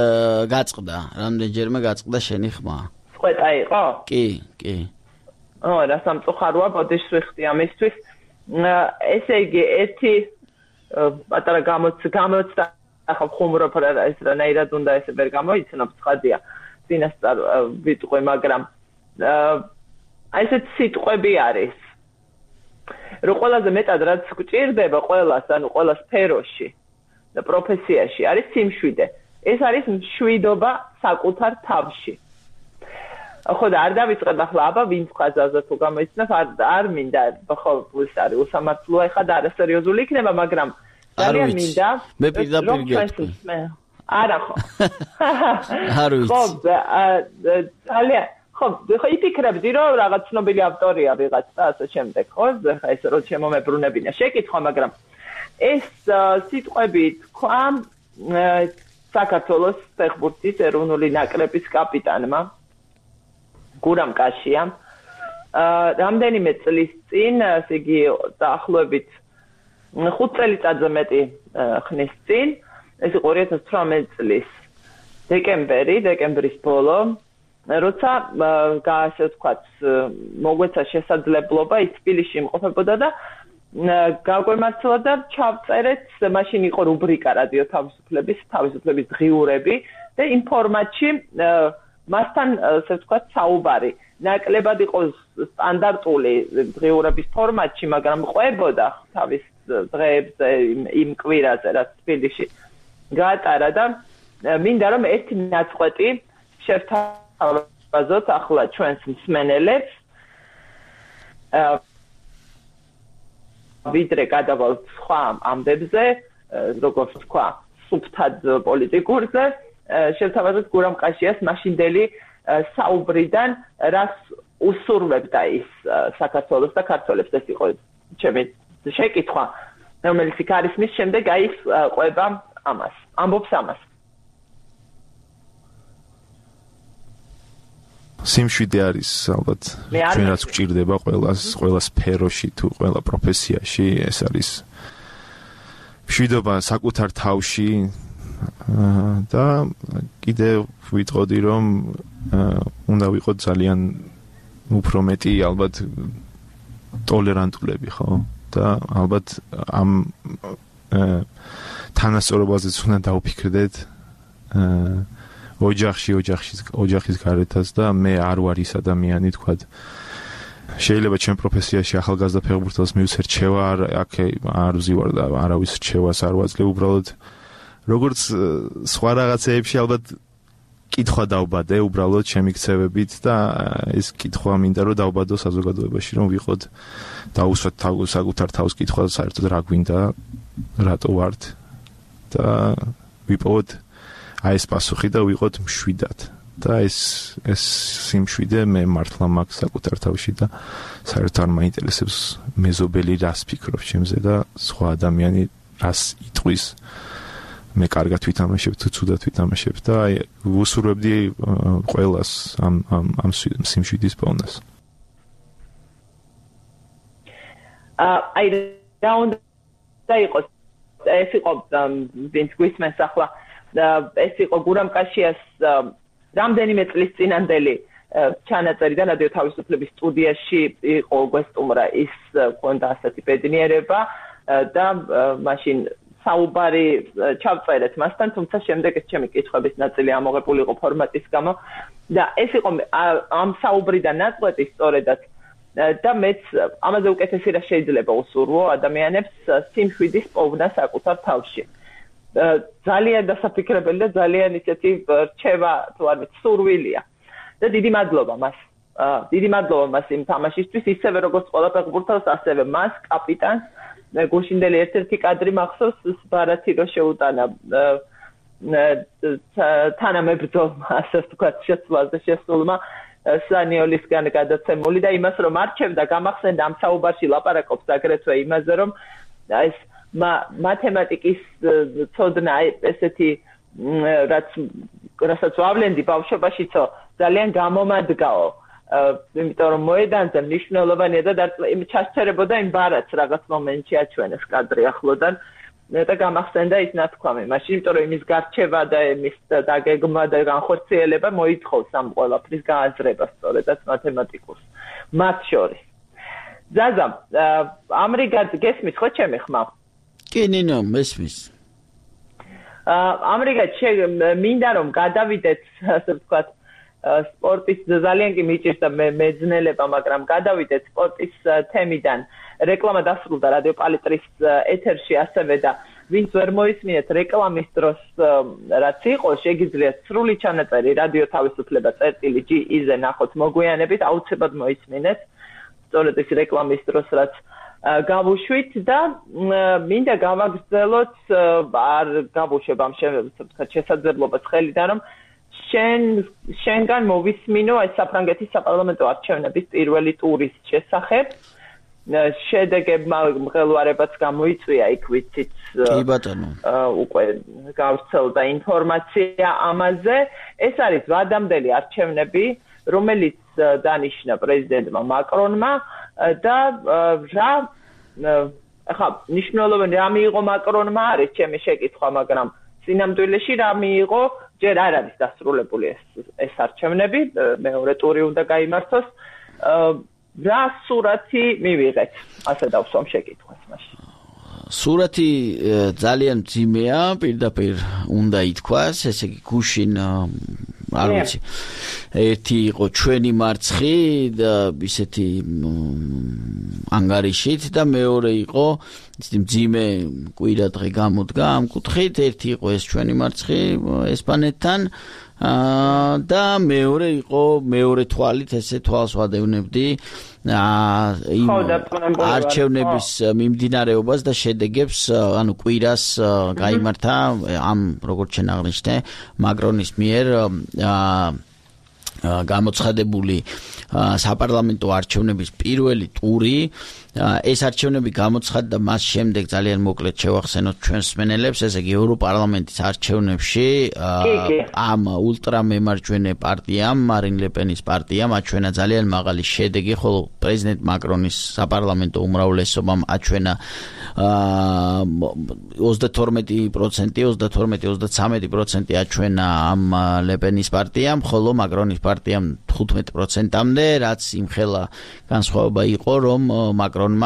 გაწყდა შენი ხმა. წყვეტა იყო? კი. რა სამწუხაროა, ბოდიშს ვიხდი ამისთვის. ესე იგი, ერთი პატარა გამოცდა ახლა ხუმრობ რა ეს რანაირად უნდა ესე ვერ გამოიცნობს, ცხადია. წინასწარ ვიტყვი, მაგრამ აი ესეთ სიტყვები არის. რომ ყველაზე მეტად რაც გვჭირდება ყველას, ანუ ყველა სფეროში და პროფესიაში არის სიმშვიდე. ეს არის მშვიდობა საკუთარ თავში. ხო და არ დავიწყებ ახლა აბა ვინც ხაზაზე თუ გამოიცნებ, არ მინდა, ხო ის არის უსამართლოა ხა და არასერიოზული იქნება, მაგრამ ძალიან მინდა მე პირდაპირ გეტყვი. არა ხო. არ ვიცი. ხო ძალიან ხო იფიქრებდი რომ რაღაც ცნობილი ავტორია ვიღაც და ასე შემდეგ, ხო? ხა ეს რო შემომებრუნებინა შეკითხვა, მაგრამ ეს სიტყვები თქვა საქართველოს ფეხბურთის ეროვნული ნაკრების კაპიტანმა გურამ კაშიამ რამდენიმე წლის წინ, ასე იგი დაახლოებით 5 წელიწადზე მეტი ხნის წინ, ეს იყო 2018 წლის დეკემბრის ბოლო, როცა ასე ვთქვათ, მოგვეცა შესაძლებლობა ის თბილისში იმყოფებოდა და გავგვემართლა და ჩავწერეთ, მაშინ იყო რუბრიკა რადიო თავისუფლების დღიურები და იმ ფორმატში მასთან, ასე ვთქვათ, საუბარი. ნაკლებად იყო სტანდარტული დღიურების ფორმატში, მაგრამ ყვებოდა თავის დღეებზე იმ კვირაზე, რაც თბილისში გაატარა და მინდა რომ ერთი ნაწყვეტი შევთავაზოთ ახლა ჩვენს მსმენელებს. ვიდრე გადავალთ სხვა ამბებზე, როგორც თქვა, სუფთად პოლიტიკურზე, შევთავაზოთ გურამ კაშიას მაშინდელი საუბრიდან, რაც უსურვებდა ის საქართველოს და ქართველებს. ეს იყო ჩემი შეკითხვა, რომელიც იქ არის მის შემდეგ აი ის ყვება ამას, ამბობს ამას. სიმშვიდე არის ალბათ ჩვენ რაც გვჭირდება ყველა სფეროში თუ ყველა პროფესიაში, ეს არის მშვიდობა საკუთარ თავში და კიდევ ვიტყოდი რომ უნდა ვიყოთ ძალიან უფრო მეტი ალბათ ტოლერანტულები, ხო? და ალბათ ამ თანასწორობაზეც უნდა დავფიქრდეთ ოჯახის გარეთაც და მე არ ვარ ის ადამიანი, თქვათ, შეიძლება ჩემ პროფესიაში ახალგაზრდა ფეხბურთელს მივცე რჩევა, აქ არ ვზივარ და არავის რჩევას არ ვაძლევ, უბრალოდ როგორც სხვა რაღაცეებში ალბათ კითხვა დავბადე უბრალოდ ჩემი ქცევებით და ეს კითხვა მინდა რომ დავბადო საზოგადოებაში რომ ვიყოთ დაუსვათ საკუთარ თავს კითხვა საერთოდ რა გვინდა რატო ვართ და ვიპოვოთ აი ეს პასუხი და ვიყოთ მშვიდად და ეს სიმშვიდე მე მართლა მაქვს საკუთარ თავში და საერთოდ არ მაინტერესებს მეზობელი რას ფიქრობს ჩემზე და სხვა ადამიანი რას იტყვის მე კარგად ვითამაშებ თუ ცუდად ვითამაშებ და აი ვუსურვებდი ყველას ამ სიმშვიდის პოვნას. აი რა უნდა იყოს ეს იყო ვინც გვისმენს ახლა ეს იყო გურამ კაშიას რამდენიმე წლის წინანდელი ჩანაწერი და რადიო თავისუფლების სტუდიაში იყო გვესტუმრა ის ქონდა ასეთი ბედნიერება და მაშინ საუბარი ჩავწერეთ მასთან, თუმცა შემდეგ ეს ჩემი კითხვების ნაწილი ამოღებული იყო ფორმატის გამო და ეს იყო ამ საუბრიდან ნაწყვეტი სწორედაც და მეც ამაზე უკეთესი რა შეიძლება უსურვო ადამიანებს სიმშვიდის პოვნა საკუთარ თავში. ძალიან დასაფიქრებელი და ძალიან ისეთი რჩევა თუ არ ვიცი სურვილია და დიდი მადლობა მას. დიდი მადლობა მას იმ თამაშისთვის ისევე როგორც ყველა ფეხბურთელს ასევე მას კაპიტანს გუშინდელი ერთ-ერთი კადრი მახსოვს ბარათი რო შეუტანა თანამებრძოლმა ასე ვთქვათ შეცვლაზე შესულმა სანიოლისგან გადაცემული და იმას რომ არჩევდა გამახსენდა ამ საუბარში ლაპარაკობს აგრეთვე იმაზე რომ ეს მათემატიკის ცოდნა ესეთი რასაც ვავლენდი ბავშვობაშიცო ძალიან გამომადგაო იმიტომ რომ მოედანზე მნიშვნელოვანია და ჩასწერებოდა იმ ბარათს რაღაც მომენტში აჩვენეს კადრი ახლოდან და გამახსენდა ის ნათქვამი მაშინ იმიტომ რომ იმის გარჩევა და იმის დაგეგმა და განხორციელება მოითხოვს ამ ყველაფრის გააზრებას სწორედაც მათემატიკურს მათ შორის ზაზა ამრიგად გესმის ხო ჩემი ხმა კი ნინო მესმის ამრიგად მინდა რომ გადავიდეთ ასე ვთქვათ სპორტის ძალიან კი მიჭირდა მეძნელება, მაგრამ გადავიდეთ სპორტის თემიდან. რეკლამა დასრულდა რადიო პალიტრის ეთერში ასევე და ვინც ვერ მოისმინეთ რეკლამის დროს რაც იყო, შეგიძლიათ სრული ჩანაწერი რადიო თავისუფლება წერტილი.gi-ზე ნახოთ მოგვიანებით, აუცილებლად მოისმინეთ. სწორედ ეს რეკლამის დროს რაც გავუშვით და მინდა გავაგრძელოთ არ გავუშვებ ამ შესაძლებლობას ხელიდან რომ შენგან მოვისმინო ეს საფრანგეთის საპარლამენტო არჩევნების პირველი ტურის შესახებ. შედეგებმა მღელვარებაც გამოიწვია იქ ვიცით. კი ბატონო. უკვე გავრცელდა ინფორმაცია ამაზე. ეს არის ვადამდელი არჩევნები, რომელიც დანიშნა პრეზიდენტმა მაკრონმა და რა ახლა მნიშვნელოვანი რა მიიღო მაკრონმა არის ჩემი შეკითხვა, მაგრამ სინამდვილეში რა მიიღო ჯერ არ არის დასრულებული ეს არჩევნები, მეორე ტური უნდა გაიმართოს. რა სურათი მივიღეთ? ასე დავსვამ შეკითხვას მაშინ. სურათი ძალიან მძიმეა, პირდაპირ უნდა ითქვას, ესე იგი გუშინ არ ვიცი. ერთი იყო ჩვენი მარცხი და ისეთი ანგარიშით და მეორე იყო ისეთი მძიმე კვირა დღე გამოდგა ამ კუთხით, ერთი იყო ეს ჩვენი მარცხი ესპანეთთან და მეორე იყო მეორე თვალით ესე თვალს ვადევნებდი იმ არჩევნების მიმდინარეობას და შედეგებს ანუ კვირას გაიმართა ამ როგორც შენ აღნიშნე მაკრონის მიერ გამოცხადებული საპარლამენტო არჩევნების პირველი ტური ეს არჩევნები გამოცხადდა მას შემდეგ ძალიან მოკლედ შევახსენოთ ჩვენს მსმენელებს ესე იგი ევროპარლამენტის არჩევნებში ამ ულტრამემარჯვენე პარტიამ მარინ ლეპენის პარტიამ აჩვენა ძალიან მაღალი შედეგი ხოლო პრეზიდენტ მაკრონის საპარლამენტო უმრავლესობამ აჩვენა 32% აჩვენა ამ ლეპენის პარტიამ ხოლო მაკრონის პარტიამ 15%-მდე რაც იმხელა განსხვავება იყო რომ მაკრონმა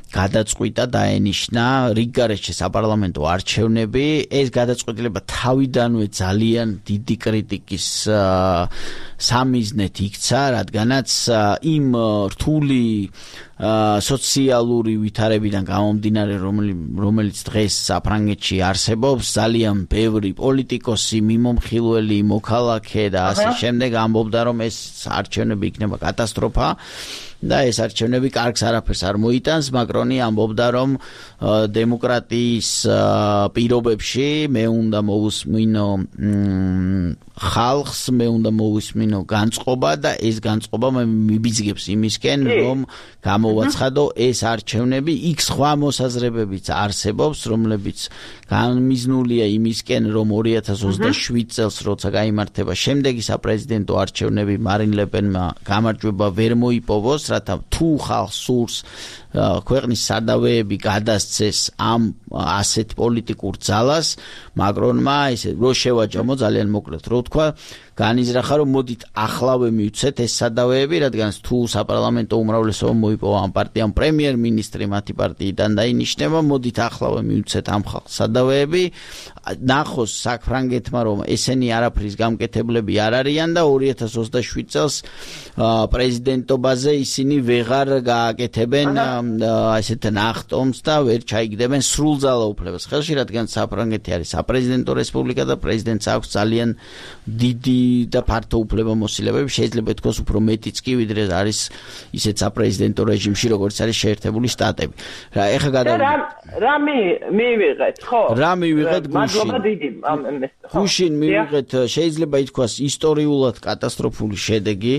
გადაწყვიტა დაენიშნა რიგგარეშე საპარლამენტო არჩევნები. ეს გადაწყვეტილება თავიდანვე ძალიან დიდი კრიტიკის სამიზნედ იქცა, რადგანაც იმ რთული სოციალური ვითარებიდან გამომდინარე, რომელიც დღეს საფრანგეთში არსებობს, ძალიან ბევრი პოლიტიკოსი, მიმომხილველი, მოქალაქე და ასე შემდეგ ამბობდა, რომ ეს არჩევნები იქნება კატასტროფა. და ეს არჩევნები კარგს არაფერს არ მოიტანს. მაკრონი ამბობდა, რომ დემოკრატიის პირობებში მე უნდა მოვუსმინო ხალხს, მე უნდა მოვუსმინო განწყობა და ეს განწყობა მე მიბიძგებს იმისკენ, რომ გამოვაცხადო ეს არჩევნები. იქ სხვა მოსაზრებებიც არსებობს, რომლებიც განმიზნულია იმისკენ, რომ 2027 წელს როცა გაიმართება შემდეგი საპრეზიდენტო არჩევნები მარინ ლე პენმა გამარჯვება ვერ მოიპოვოს, რათა თუ ხალხს სურს ქვეყნის სადავეები გადასცეს ამ ასეთ პოლიტიკურ ძალას, მაკრონმა ესე რო შევაჯამო ძალიან მოკლედ რო თქვა, განიზრახა, რომ მოდით ახლავე მივცეთ ეს სადავეები, რადგან თუ საპარლამენტო უმრავლესობა მოიპოვა ამ პარტიამ, პრემიერ-მინისტრი მათი პარტიიდან დაინიშნება, მოდით ახლავე მივცეთ ამ ხალხს სადავეები, ნახოს საფრანგეთმა, რომ ესენი არაფრის გამკეთებლები არ არიან და 2027 წელს პრეზიდენტობაზე ისინი ვეღარ გააკეთებენ ასეთ ნახტომს და ვერ ჩაიგდებენ სრულ ძალაუფლებას ხელში, რადგან საფრანგეთი არის საპრეზიდენტო რესპუბლიკა და პრეზიდენტს აქვს ძალიან დიდი და ფართო უფლებამოსილებები, შეიძლება ითქვას უფრო მეტიც კი, ვიდრე არის ისეთ საპრეზიდენტო რეჟიმში, როგორც არის შეერთებული შტატები. ეხლა რა მივიღეთ, ხო? რა მივიღეთ მადლობა დიდი გუშინ მივიღეთ, შეიძლება ითქვას ისტორიულად კატასტროფული შედეგი.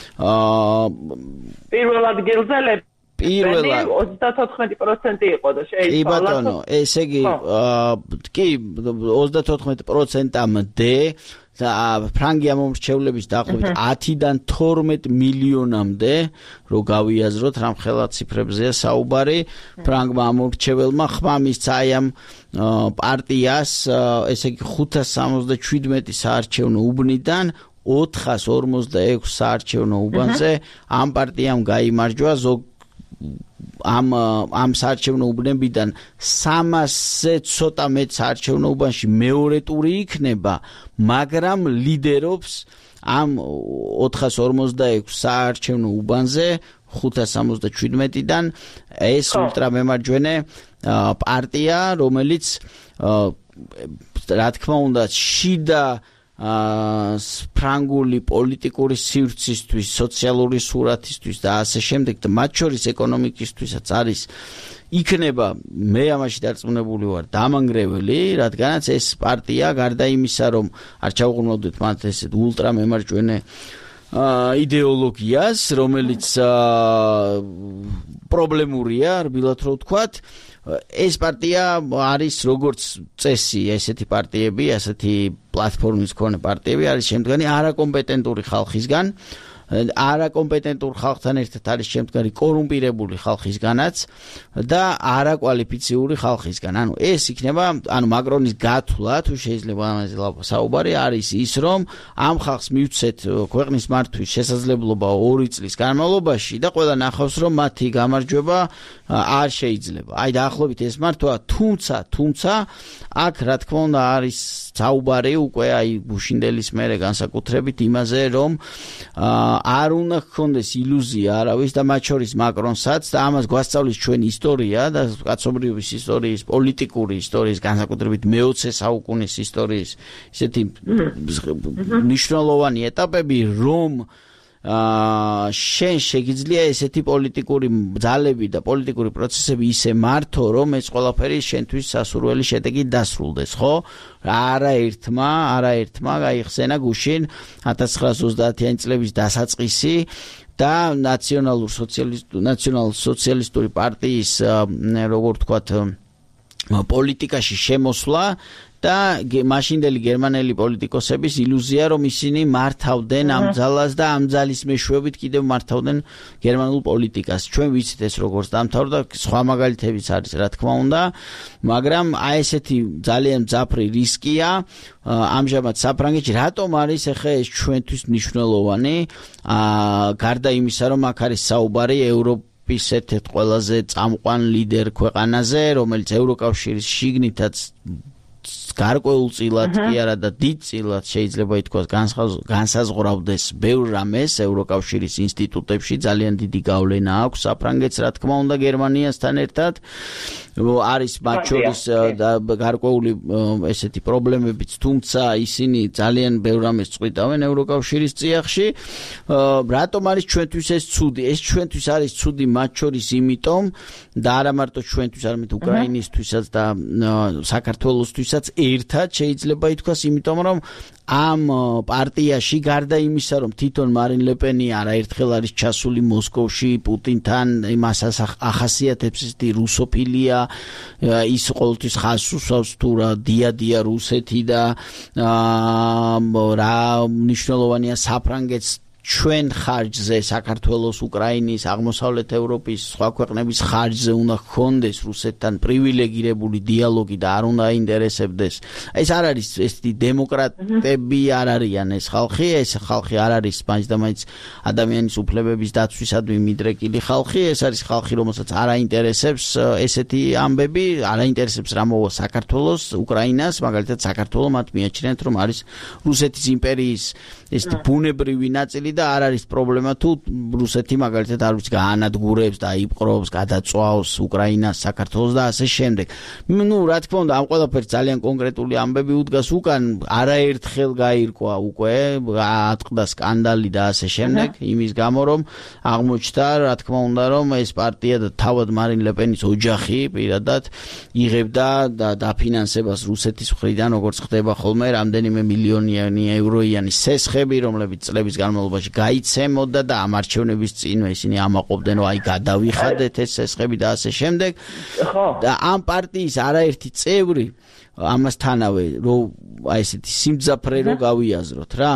პირველ ადგილზე პირველად 34% იყო და შეიძლება კი ბატონო, ესე იგი კი 34%-მდე და ფრანგი ამომრჩევლების დაახლოებით 10-დან 12 მილიონამდე რო გავიაზროთ, რამხელა ციფრებზეა საუბარი, ფრანგმა ამომრჩეველმა ხმა მისცა აი ამ პარტიას, ესე იგი 577 საარჩევნო უბნიდან 446 საარჩევნო უბანზე ამ პარტიამ გაიმარჯვა ამ საარჩევნო უბნებიდან 300-ზე ცოტა მეტ საარჩევნო უბანში მეორე ტური იქნება, მაგრამ ლიდერობს ამ 446 საარჩევნო უბანზე 577-დან ეს ულტრამემარჯვენე პარტია, რომელიც რა თქმა უნდა შიდა ფრანგული პოლიტიკური სივრცისთვის, სოციალური სურათისთვის და ასე შემდეგ და მათ შორის ეკონომიკისთვისაც არის იქნება, მე ამაში დარწმუნებული ვარ, დამანგრეველი, რადგანაც ეს პარტია გარდა იმისა, რომ არ ჩავუყრმოდეთ მათ ესეთ ულტრამემარჯვენე იდეოლოგიას, რომელიც პრობლემურია, რბილად რო ვთქვათ, ეს პარტია არის როგორც წესი, ესეთი პარტიები, ასეთი პლატფორმის მქონე პარტიები არის შემდგარი არაკომპეტენტური ხალხისგან, არაკომპეტენტურ ხალხთან ერთად არის შემდგარი კორუმპირებული ხალხისგანაც და არაკვალიფიციური ხალხისგან. ანუ ეს იქნება, ანუ მაკრონის გათვლა, თუ შეიძლება ამაზე საუბარი არის ის, რომ ამ ხალხს მივცეთ ქვეყნის მართვის შესაძლებლობა 2 წლის განმავლობაში და ყველა ნახავს, რომ მათი გამარჯვება არ შეიძლება. აი დაახლოებით ეს მართვა, თუმცა აქ რა თქმა უნდა არის საუბარი უკვე აი გუშინდელის მერე განსაკუთრებით იმაზე, რომ არ უნდა გქონდეს ილუზია არავის და მათ შორის მაკრონსაც და ამას გვასწავლის ჩვენი ისტორია და კაცობრიობის ისტორიის, პოლიტიკური ისტორიის, განსაკუთრებით მე-20 საუკუნის ისტორიის ისეთი მნიშვნელოვანი ეტაპები, რომ შენ შეგიძლია ესეთი პოლიტიკური ძალები და პოლიტიკური პროცესები ისე მართო, რომ ეს ყველაფერი შენთვის სასურველი შედეგით დასრულდეს, ხო? არაერთმა გაიხსენა გუშინ 1930-იანი წლების დასაწყისი და ნაციონალ-სოციალისტური პარტიის, როგორ ვთქვათ, პოლიტიკაში შემოსვლა და მაშინდელი გერმანელი პოლიტიკოსების ილუზია, რომ ისინი მართავდნენ ამ ძალას და ამ ძალის მეშვეობით კიდევ მართავდნენ გერმანულ პოლიტიკას. ჩვენ ვიცით ეს როგორც დამთავრდა, სხვა მაგალითებიც არის, რა თქმა უნდა, მაგრამ აი ესეთი ძალიან მძაფრი რისკია ამჟამად საფრანგეთში. რატომ არის ახლა ეს ჩვენთვის მნიშვნელოვანი? გარდა იმისა, რომ აქ არის საუბარი ევროპის ერთ-ერთ ყველაზე წამყვან ლიდერ ქვეყანაზე, რომელიც ევროკავშირის შიგნითაც გარკვეულ წილად კი არა და დიდ წილად შეიძლება ითქვას განსაზღვრავდეს ბევრ რამეს ევროკავშირის ინსტიტუტებში ძალიან დიდი გავლენა აქვს საფრანგეთს რა თქმა უნდა გერმანიასთან ერთად არის მათ შორის გარკვეული ესეთი პრობლემებიც თუმცა ისინი ძალიან ბევრ რამეს წყვიტავენ ევროკავშირის წიაღში რატომ არის ჩვენთვის ეს ცუდი ეს ჩვენთვის არის ცუდი მათ შორის იმიტომ და არა მარტო ჩვენთვის არამედ უკრაინისთვისაც და საქართველოსთვისაც ერთად შეიძლება ითქვას იმიტომ რომ ამ პარტიაში გარდა იმისა რომ თვითონ მარინ ლეპენი არაერთხელ არის ჩასული მოსკოვში პუტინთან იმას ახასიათებს ის რუსოფილია ის ყოველთვის ხაზს უსვავს თუ რა დია რუსეთი და რა მნიშვნელოვანია საფრანგეთს ჩვენ ხარჯზე საქართველოს, უკრაინის, აღმოსავლეთ ევროპის, სხვა ქვეყნების ხარჯზე უნდა ჰქონდეს რუსეთთან პრივილეგირებული დიალოგი და არ უნდა აინტერესებდეს. ეს არ არის ესეთი დემოკრატები არ არიან ეს ხალხი არ არის მაინც ადამიანის უფლებების დაცვისადმი მიდრეკილი ხალხი, ეს არის ხალხი, რომელსაც არ აინტერესებს ესეთი ამბები, არ აინტერესებს რა მოვა საქართველოს, უკრაინას, მაგალითად საქართველოს მათ მიაჩნიათ რომ არის რუსეთის იმპერიის ესეთი ბუნებრივი ნაწილი და არ არის პრობლემა თუ რუსეთი მაგალითად არ ვიცი გაანადგურებს და იპყრობს, გადაწვავს უკრაინას, საქართველოს და ასე შემდეგ. ნუ რა თქმა უნდა ამ ყველაფერს ძალიან კონკრეტული ამბები უდგას უკან, არაერთხელ გაირკვა უკვე, ატყდა სკანდალი და ასე შემდეგ, იმის გამო რომ აღმოჩნდა რა თქმა უნდა რომ ეს პარტია და თავად მარინ ლეპენის ოჯახი პირადად იღებდა და დაფინანსებას რუსეთის მხრიდან, როგორც ხდება ხოლმე, რამდენიმე მილიონიანი ევროიანი სესხები, რომლებიც წლების განმავლობაში გაიცემოდა და ამ არჩევნების წინვე ისინი ამაყობდნენ რომ აი გადავიხადეთ ეს სესხები და ასე შემდეგ. და ამ პარტიის არაერთი წევრი ამასთანავე რომ აი ესეთი სიმძაფრე რო გავიაზროთ რა.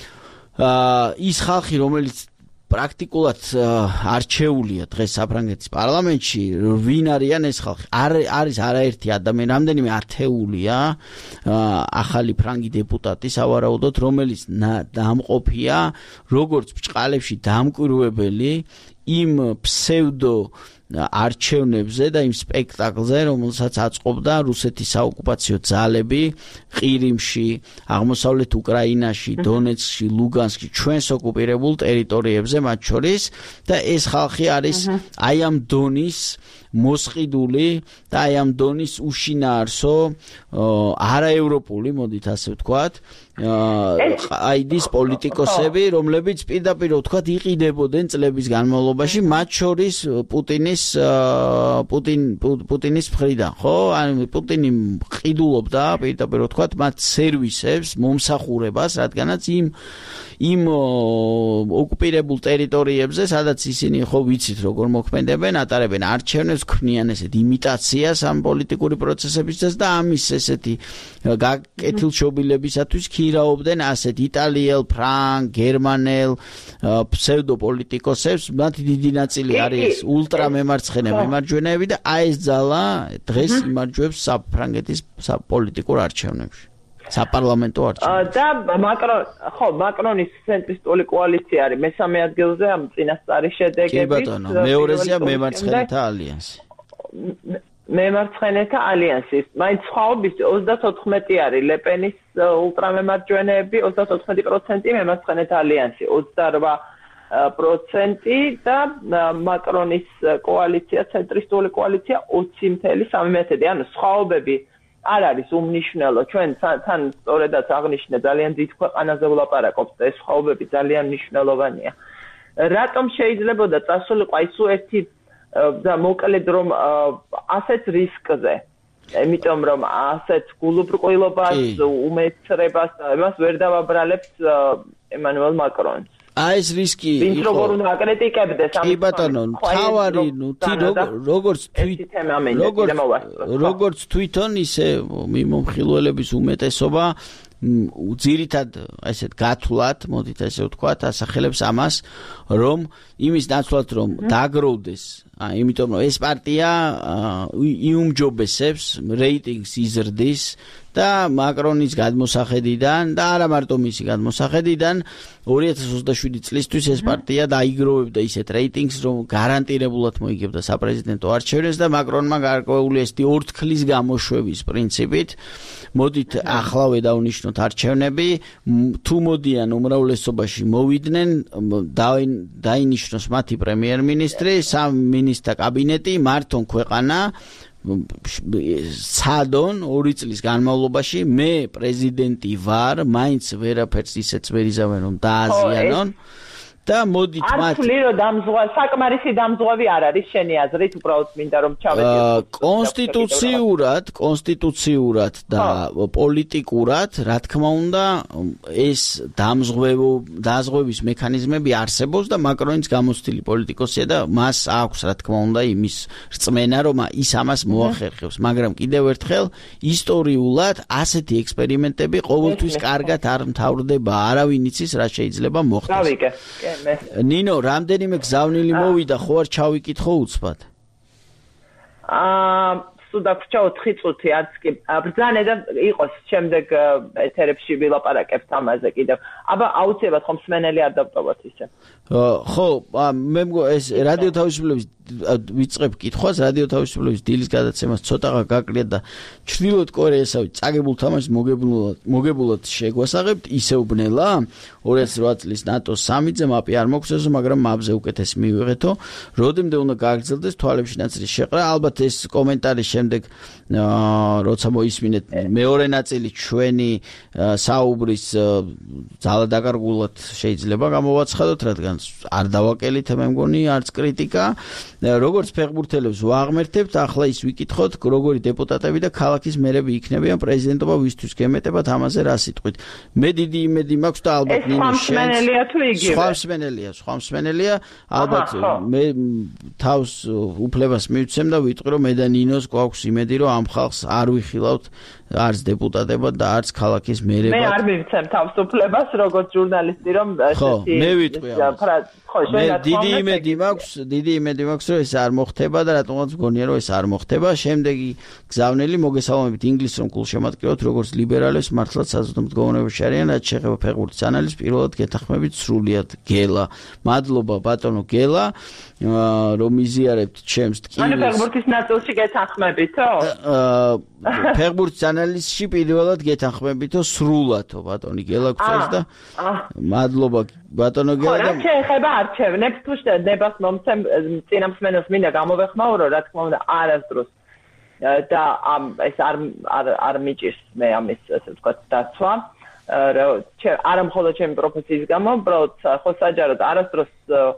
ის ხალხი რომელიც პრაქტიკულად არჩეულია დღეს საფრანგეთის პარლამენტში, ვინ არიან ეს ხალხი? არის არაერთი ადამიანი, რამდენიმე ათეულია ახალი ფრანგი დეპუტატი სავარაუდოდ, რომელიც დამყოფია როგორც ბჭყალებში დამკვირვებელი იმ ფსევდო არჩევნებზე და იმ სპექტაკლზე, რომელსაც აწყობდა რუსეთის საოკუპაციო ძალები ყირიმში, აღმოსავლეთ უკრაინაში, დონეცკში, ლუგანსკში, ჩვენს ოკუპირებულ ტერიტორიებზე მათ შორის და ეს ხალხი არის აი ამ დონის მოსყიდული და აი ამ დონის უშინაარსო არაევროპული, მოდით ასე ვთქვათ, აიდის პოლიტიკოსები, რომლებიც პირდაპირ ვთქვათ იყიდებოდნენ წლების განმავლობაში, მათ შორის პუტინის მხრიდან, ხო? ანუ პუტინი ყიდულობდა პირდაპირ ვთქვათ მათ სერვისებს, მომსახურებას, რადგანაც იმ ოკუპირებულ ტერიტორიებზე, სადაც ისინი ხო ვიცით როგორ მოქმედებენ, ატარებენ არჩევნებს, ქმნიან ესეთ იმიტაციას ამ პოლიტიკური პროცესებისას და ამის ესეთი გაკეთილშობილებისათვის ქირაობდნენ ასეთ იტალიელ, ფრანგ, გერმანელ ფსევდოპოლიტიკოსებს, მათი დიდი ნაწილი არის ულტრამემარცხენე მემარჯვენეები და აი ეს ძალა დღეს იმარჯვებს საფრანგეთის პოლიტიკურ არჩევნებში. საპარლამენტო არჩევნებში. და მაკრონის ცენტრისტული კოალიცია არის მესამე ადგილზე ამ წინასწარი შედეგებით. კი ბატონო, მეორეზეა მემარცხენეთა ალიანსი. მემარცხენეთა ალიანსი. მაინც სხვაობის 34 არის ლეპენის ულტრამემარჯვენეები, 34% მემარცხენეთა ალიანსი, 28% და მაკრონის კოალიცია, ცენტრისტული კოალიცია 20.3%. ანუ სხვაობები არ არის უმნიშვნელო. ჩვენ თან სწორედაც აღნიშნე ძალიან დიდ ქვეყანაზე ვლაპარაკობთ და ეს სხვაობები ძალიან მნიშვნელოვანია. რატომ შეიძლებოდა წასულიყო აი სულ ერთი და მოკლედ რომ ასეთ რისკზე, იმიტომ რომ ასეთ გულუბრყვილობას, უმეცრებას იმას ვერ დავაბრალებს ემანუელ მაკრონს. აი ეს რისკი ვინც როგორ უნდა აკრიტიკებდეს ამ კი ბატონო, თავარი როგორც თვითონ ისე მიმომხილველების უმეტესობა ძირითად ესეთ გათვლათ, მოდით ესე ვთქვათ, ასახელებს ამას, რომ იმის ნაცვლად რომ დაგროვდეს, იმიტომ რომ ეს პარტია იუმჯობესებს რეიტინგს იზრდის და მაკრონის გადმოსახედიდან და არა მარტო მისი გადმოსახედიდან 2027 წლისთვის ეს პარტია დაიგროვებდა ისეთ რეიტინგს, რომ გარანტირებულად მოიგებდა საპრეზიდენტო არჩევნებს და მაკრონმა გარკვეული ესეთი ორთქლის გამოშვების პრინციპით მოდით ახლავე დავნიშნოთ არჩევნები, თუ მოდიან უმრავლესობაში მოვიდნენ, დაინიშნოს მათი პრემიერ-მინისტრი, სამ მინისტრთა კაბინეტი, მართონ ქვეყანა სადონ 2 წლის განმავლობაში მე პრეზიდენტი ვარ, მაინც ვერაფერს ისეც ვერ იზამენ რომ დააზიანონ და მოდით მათ საკმარისი დამზღვევი არ არის შენი აზრით, უბრალოდ მინდა რომ ჩავედიო კონსტიტუციურად და პოლიტიკურად, რა თქმა უნდა, ეს დამზღვევის მექანიზმები არსებობს და მაკრონის გამოცდილი პოლიტიკოსია და მას აქვს, რა თქმა უნდა, იმის რწმენა, რომ ის ამას მოახერხებს, მაგრამ კიდევ ერთხელ ისტორიულად ასეთი ექსპერიმენტები ყოველთვის კარგად არ მთავრდება, არავინ იცის რა შეიძლება მოხდეს. გავიგე. ნინო, რამდენიმე გზავნილი მოვიდა, ხო არ ჩავიკითხო უცბად? სუდაგრჩა 4 წუთი, არც კი ბრძანე და იყოს შემდეგ ეთერებში ვილაპარაკებთ ამაზე კიდევ. აბა აუცილებლად ხომ მსმენელი არ დავტოვოთ ისე. ხო, მე ეს რადიო თავისუფლების ვიწყებ კითხვას, რადიო თავისუფლების დილის გადაცემას ცოტაღა გაკრიათ და ჩრდილოეთ კორეასავით წაგებულ თამაშს მოგებულად შეგვასაღებთ, ისევ ბნელა 2008 წლის ნატოს სამიტზე მაპი არ მოგცესო, მაგრამ მაპზე უკეთესი მივიღეთო. როდემდე უნდა გააგრძელდეს თვალებში ნაწილის შეყრა, ალბათ ეს კომენტარის შემდეგ როცა მოისმინეთ მეორე ნაწილი ჩვენი საუბრის ძალადაკარგულად შეიძლება გამოვაცხადოთ, რადგან არ დავაკელით მე მგონი არც კრიტიკა. როგორც ფეხბურთელებს ვაღმერთებთ, ახლა ის ვიკითხოთ, როგორი დეპუტატები და ქალაქის მერები იქნებიან პრეზიდენტობა ვისთვის გემეტებათ ამაზე რა სიტყვით. მე დიდი იმედი მაქვს და ალბათ ნინოს შემენელია თუ იგივე. სხვა მსმენელია, ალბათ მე თავს უფლებას მივცემ და ვიტყვი რომ მე და ნინოს გვაქვს იმედი რომ ამ ხალხს არ ვიხილავთ არც დეპუტატებად და არც ქალაქის მერებად. მე არ მივცემ თავს უფლებას როგორც ჟურნალისტი რომ ესეთი მე ვიტყვი ამას. დიდი იმედი მაქვს რომ ეს არ მოხდება და რატომაც მგონია რომ ეს არ მოხდება. შემდეგი გზავნილი მოგესალმებით ინგლისს რომ გულშემატკივროთ როგორც ლიბერალებს მართლაც საზრდოამდგომარეობაში არიან, რაც შეეხება ფეხბურთის ანალიზს, პირველად გეთანხმებით სრულიად გელა. მადლობა ბატონო გელა რომ იზიარებთ ჩემს ტკივილს. ანუ ფეხბურთის ნაწილში გეთანხმებითო? ფეხბურთის ანალიზში პირველად გეთანხმებითო სრულადო ბატონი გელა გწევს და მადლობა ბატონო გელა. რა შეეხება არჩევნებს, თუ ნებას მომცემ წინამსმენელს მინდა გამოვეხმაურო, რა თქმა უნდა არასდროს და ეს არ მიჭირს მე ამის ასე ვთქვათ დაცვა. არა მხოლოდ ჩემი პროფესიის გამო, უბრალოდ ხო საჯაროდ არასდროს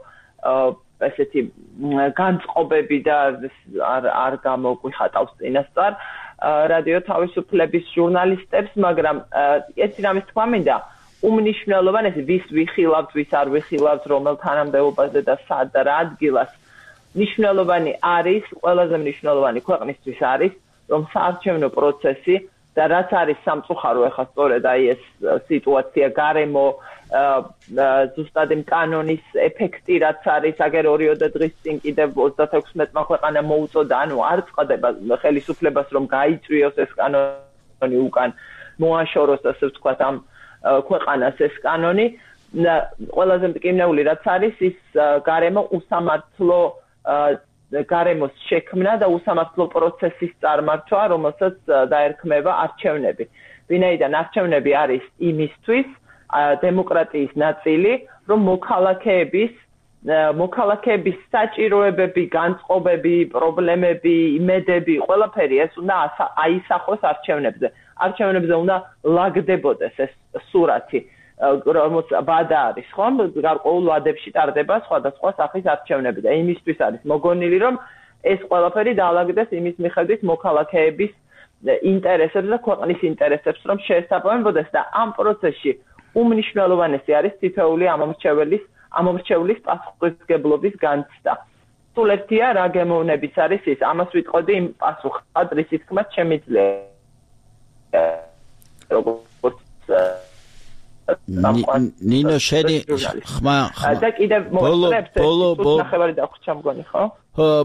ესეთი განწყობები და არ გამოგვიხატავს წინასწარ რადიო თავისუფლების ჟურნალისტებს, მაგრამ ეს რამის თქვა მინდა, უმნიშვნელოვანესი ვის ვიხილავთ, ვის არ ვიხილავთ, რომელ თანამდებობაზე და სად და რა ადგილას. მნიშვნელოვანი არის, ყველაზე მნიშვნელოვანი ქვეყნისთვის არის, რომ საარჩევნო პროცესი და რაც არის სამწუხარო ახლა სწორედ აი ეს სიტუაცია გარემო ზუსტად იმ კანონის ეფექტი რაც არის, აგერ 2 დღის წინ კიდევ 36-მა ქვეყანამ მოუწოდა, ანუ არ წდება ხელისუფლებას რომ გაიწვიოს ეს კანონი უკან, მოაშოროს ასე ვთქვათ ამ ქვეყანას ეს კანონი. ყველაზე მტკივნეული რაც არის ის გარემო უსამართლო გარემოს შექმნა და უსამართლო პროცესის წარმართვა, რომელსაც დაერქმევა არჩევნები. ვინაიდან არჩევნები არის იმისთვის დემოკრატიის ნაწილი, რომ მოქალაქეების საჭიროებები, განწყობები, პრობლემები, იმედები, ყველაფერი ეს უნდა აისახოს არჩევნებზე. არჩევნებზე უნდა ლაგდებოდეს ეს სურათი, რომელიც ბადა არის, ხომ? გარკვეულ ვადებში ტარდება სხვადასხვა სახის არჩევნები და იმისთვის არის მოგონილი, რომ ეს ყველაფერი დაალაგდეს იმის მიხედვით მოქალაქეების ინტერესებს და ქვეყნის ინტერესებს, რომ შეესაბამებოდეს და ამ პროცესში უმნიშვნელოვანესი არის თითოეული ამომრჩევლის პასუხისმგებლობის განცდა. სულ ერთია რა გემოვნების არის ის, ამას ვიტყოდი იმ პასუხად, რისიც თქმა შემიძლია. ნინო შენი ხმა და კიდევ მოწრებს ნახევარი დახვჭა მგონი, ხო?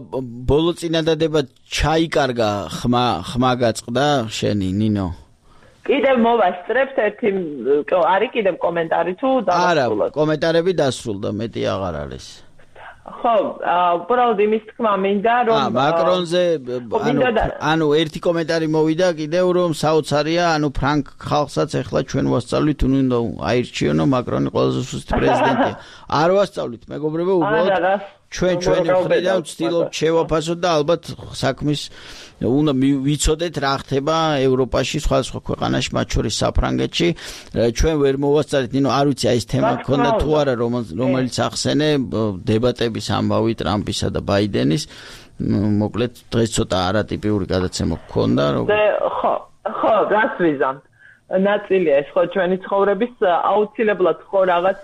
ბოლო წინადადება ჩაიკარგა ხმა გაწყდა შენი ნინო. კიდევ მოვასწრებთ ერთი არის კიდევ კომენტარი თუ არა, კომენტარები დასრულდა, მეტი აღარ არის. ხო, უბრალოდ იმის თქმა მინდა რომ მაკრონზე ანუ ერთი კომენტარი მოვიდა კიდევ რომ საოცარია, ანუ ფრანგ ხალხსაც ეხლა ჩვენ ვასწავლით, უნდა აირჩიონო მაკრონი ყველაზე სუსტი პრეზიდენტია. არ ვასწავლით, მეგობრებო, უბრალოდ ჩვენი მხრიდან ვცდილობთ შევაფასოთ და ალბათ საქმის უნდა ვიცოდეთ რა ხდება ევროპაში, სხვადასხვა ქვეყანაში, მათ შორის საფრანგეთში. ჩვენ ვერ მოვასწარეთ, ნინო, არ ვიცი აი ეს თემა გქონდა თუ არა, რომელიც ახსენე დებატების ამბავი ტრამპისა და ბაიდენის. მოკლედ დღეს ცოტა არატიპიური გადაცემა გქონდა, ხო, რას ვიზამთ? ნაწილია ეს ხო ჩვენი ცხოვრების აუცილებლად ხო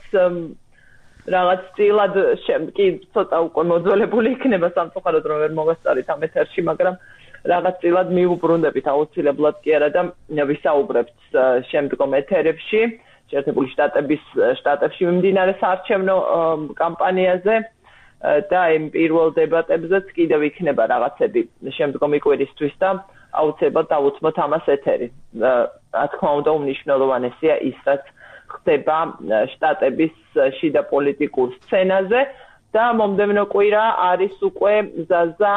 რაღაც წილად კი ცოტა უკვე მოძველებული იქნება სამწუხაროდ რომ ვერ მოვასწარით ამ ეთერში, მაგრამ რაღაც წილად მიუბრუნდებით აუცილებლად კი არა და ვისაუბრებთ შემდგომ ეთერებში შეერთებული შტატებში მიმდინარე საარჩევნო კამპანიაზე და იმ პირველ დებატებზეც კიდევ იქნება რაღაცები შემდგომი კვირისთვის და აუცილებლად დავუთმოთ ამას ეთერი. რა თქმა უნდა უმნიშვნელოვანესია ის რაც ხდება შტატების შიდა პოლიტიკურ სცენაზე და მომდევნო კვირა არის უკვე ზაზა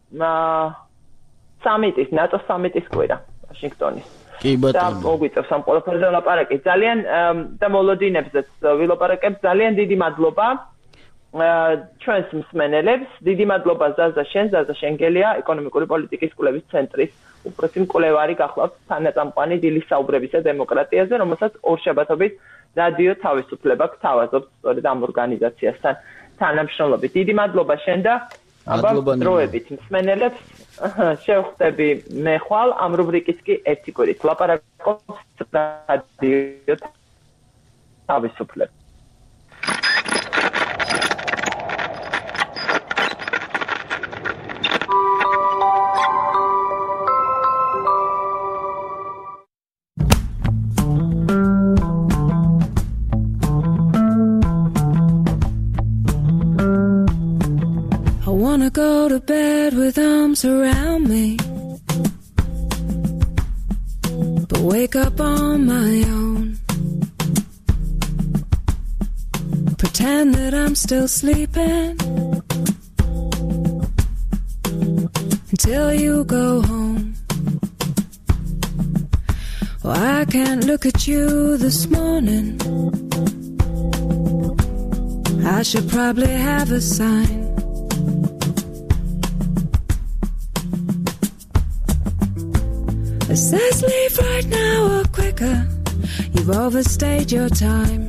სამიტის, ნატოს სამიტის კვირა ვაშინგტონის. კი ბატონო. და მოგვიწევს ამ ყველაფერზე ლაპარაკი. ძალიან და მოლოდინებზეც ვილაპარაკებ. ძალიან დიდი მადლობა ჩვენს მსმენელებს. დიდი მადლობა ზაზა შენგელია, ეკონომიკური პოლიტიკის კვლევის ცენტრის უპრესი მკვლევარი გახლავთ თანაწამყვანი დილის საუბრებისა დემოკრატიაზე, რომელსაც ორშაბათობით რადიო თავისუფლება გთავაზობთ სწორედ ამ ორგანიზაციასთან თანამშრომლობით. დიდი მადლობა შენ და აბა დროებით მსმენელებს შევხვდები მე ხვალ ამ რუბრიკის კი ერთი კვირით ლაპარაკობს რადიო თავისუფლება. Go to bed with arms around me, but wake up on my own. Pretend that I'm still sleeping until you go home. Oh, I can't look at you this morning. I should probably have a sign. It says leave right now or quicker, you've overstayed your time.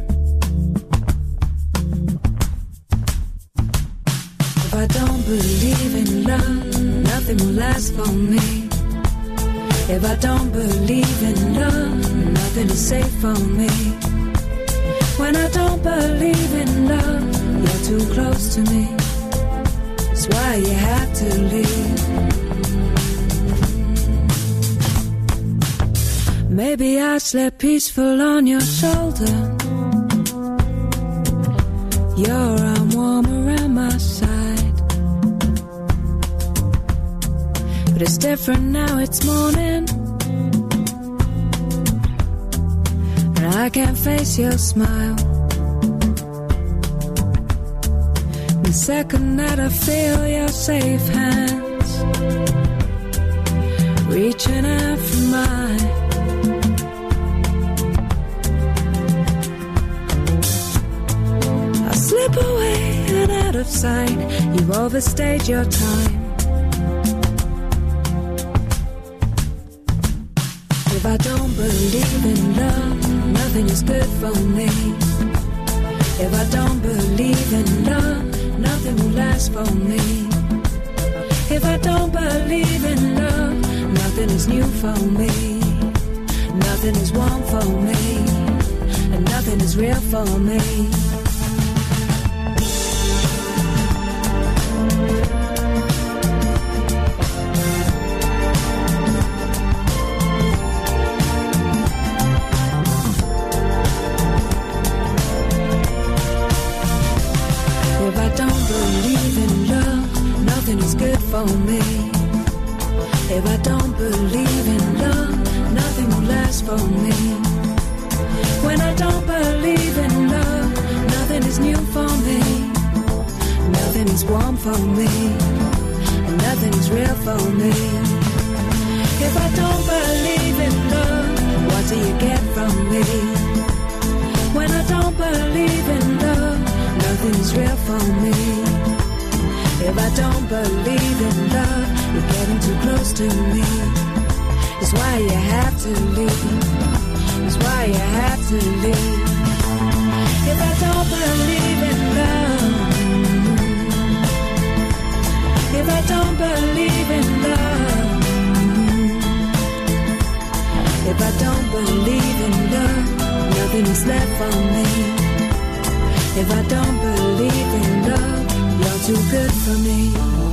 If I don't believe in love, nothing will last for me. If I don't believe in love, nothing is safe for me. When I don't believe in love, you're too close to me. That's why you had to leave. Maybe I slept peaceful on your shoulder, your arm warm around my side. But it's different now, it's morning, and I can't face your smile. The second that I feel your safe hands reaching out for mine, slip away and out of sight. You've overstayed your time. If I don't believe in love, nothing is good for me. If I don't believe in love, nothing will last for me. If I don't believe in love, nothing is new for me. Nothing is warm for me, and nothing is real for me. For me. If I don't believe in love, nothing will last for for me, and nothing is real for me. If I don't believe in love, what do you get from me? When I don't believe in love, nothing is real for me. If I don't believe in love, you're getting too close to me. It's why you have to leave. It's why you have to leave. If I don't believe in love, if I don't believe in love, if I don't believe in love, nothing is left for me. If I don't believe in love, you're too good for me.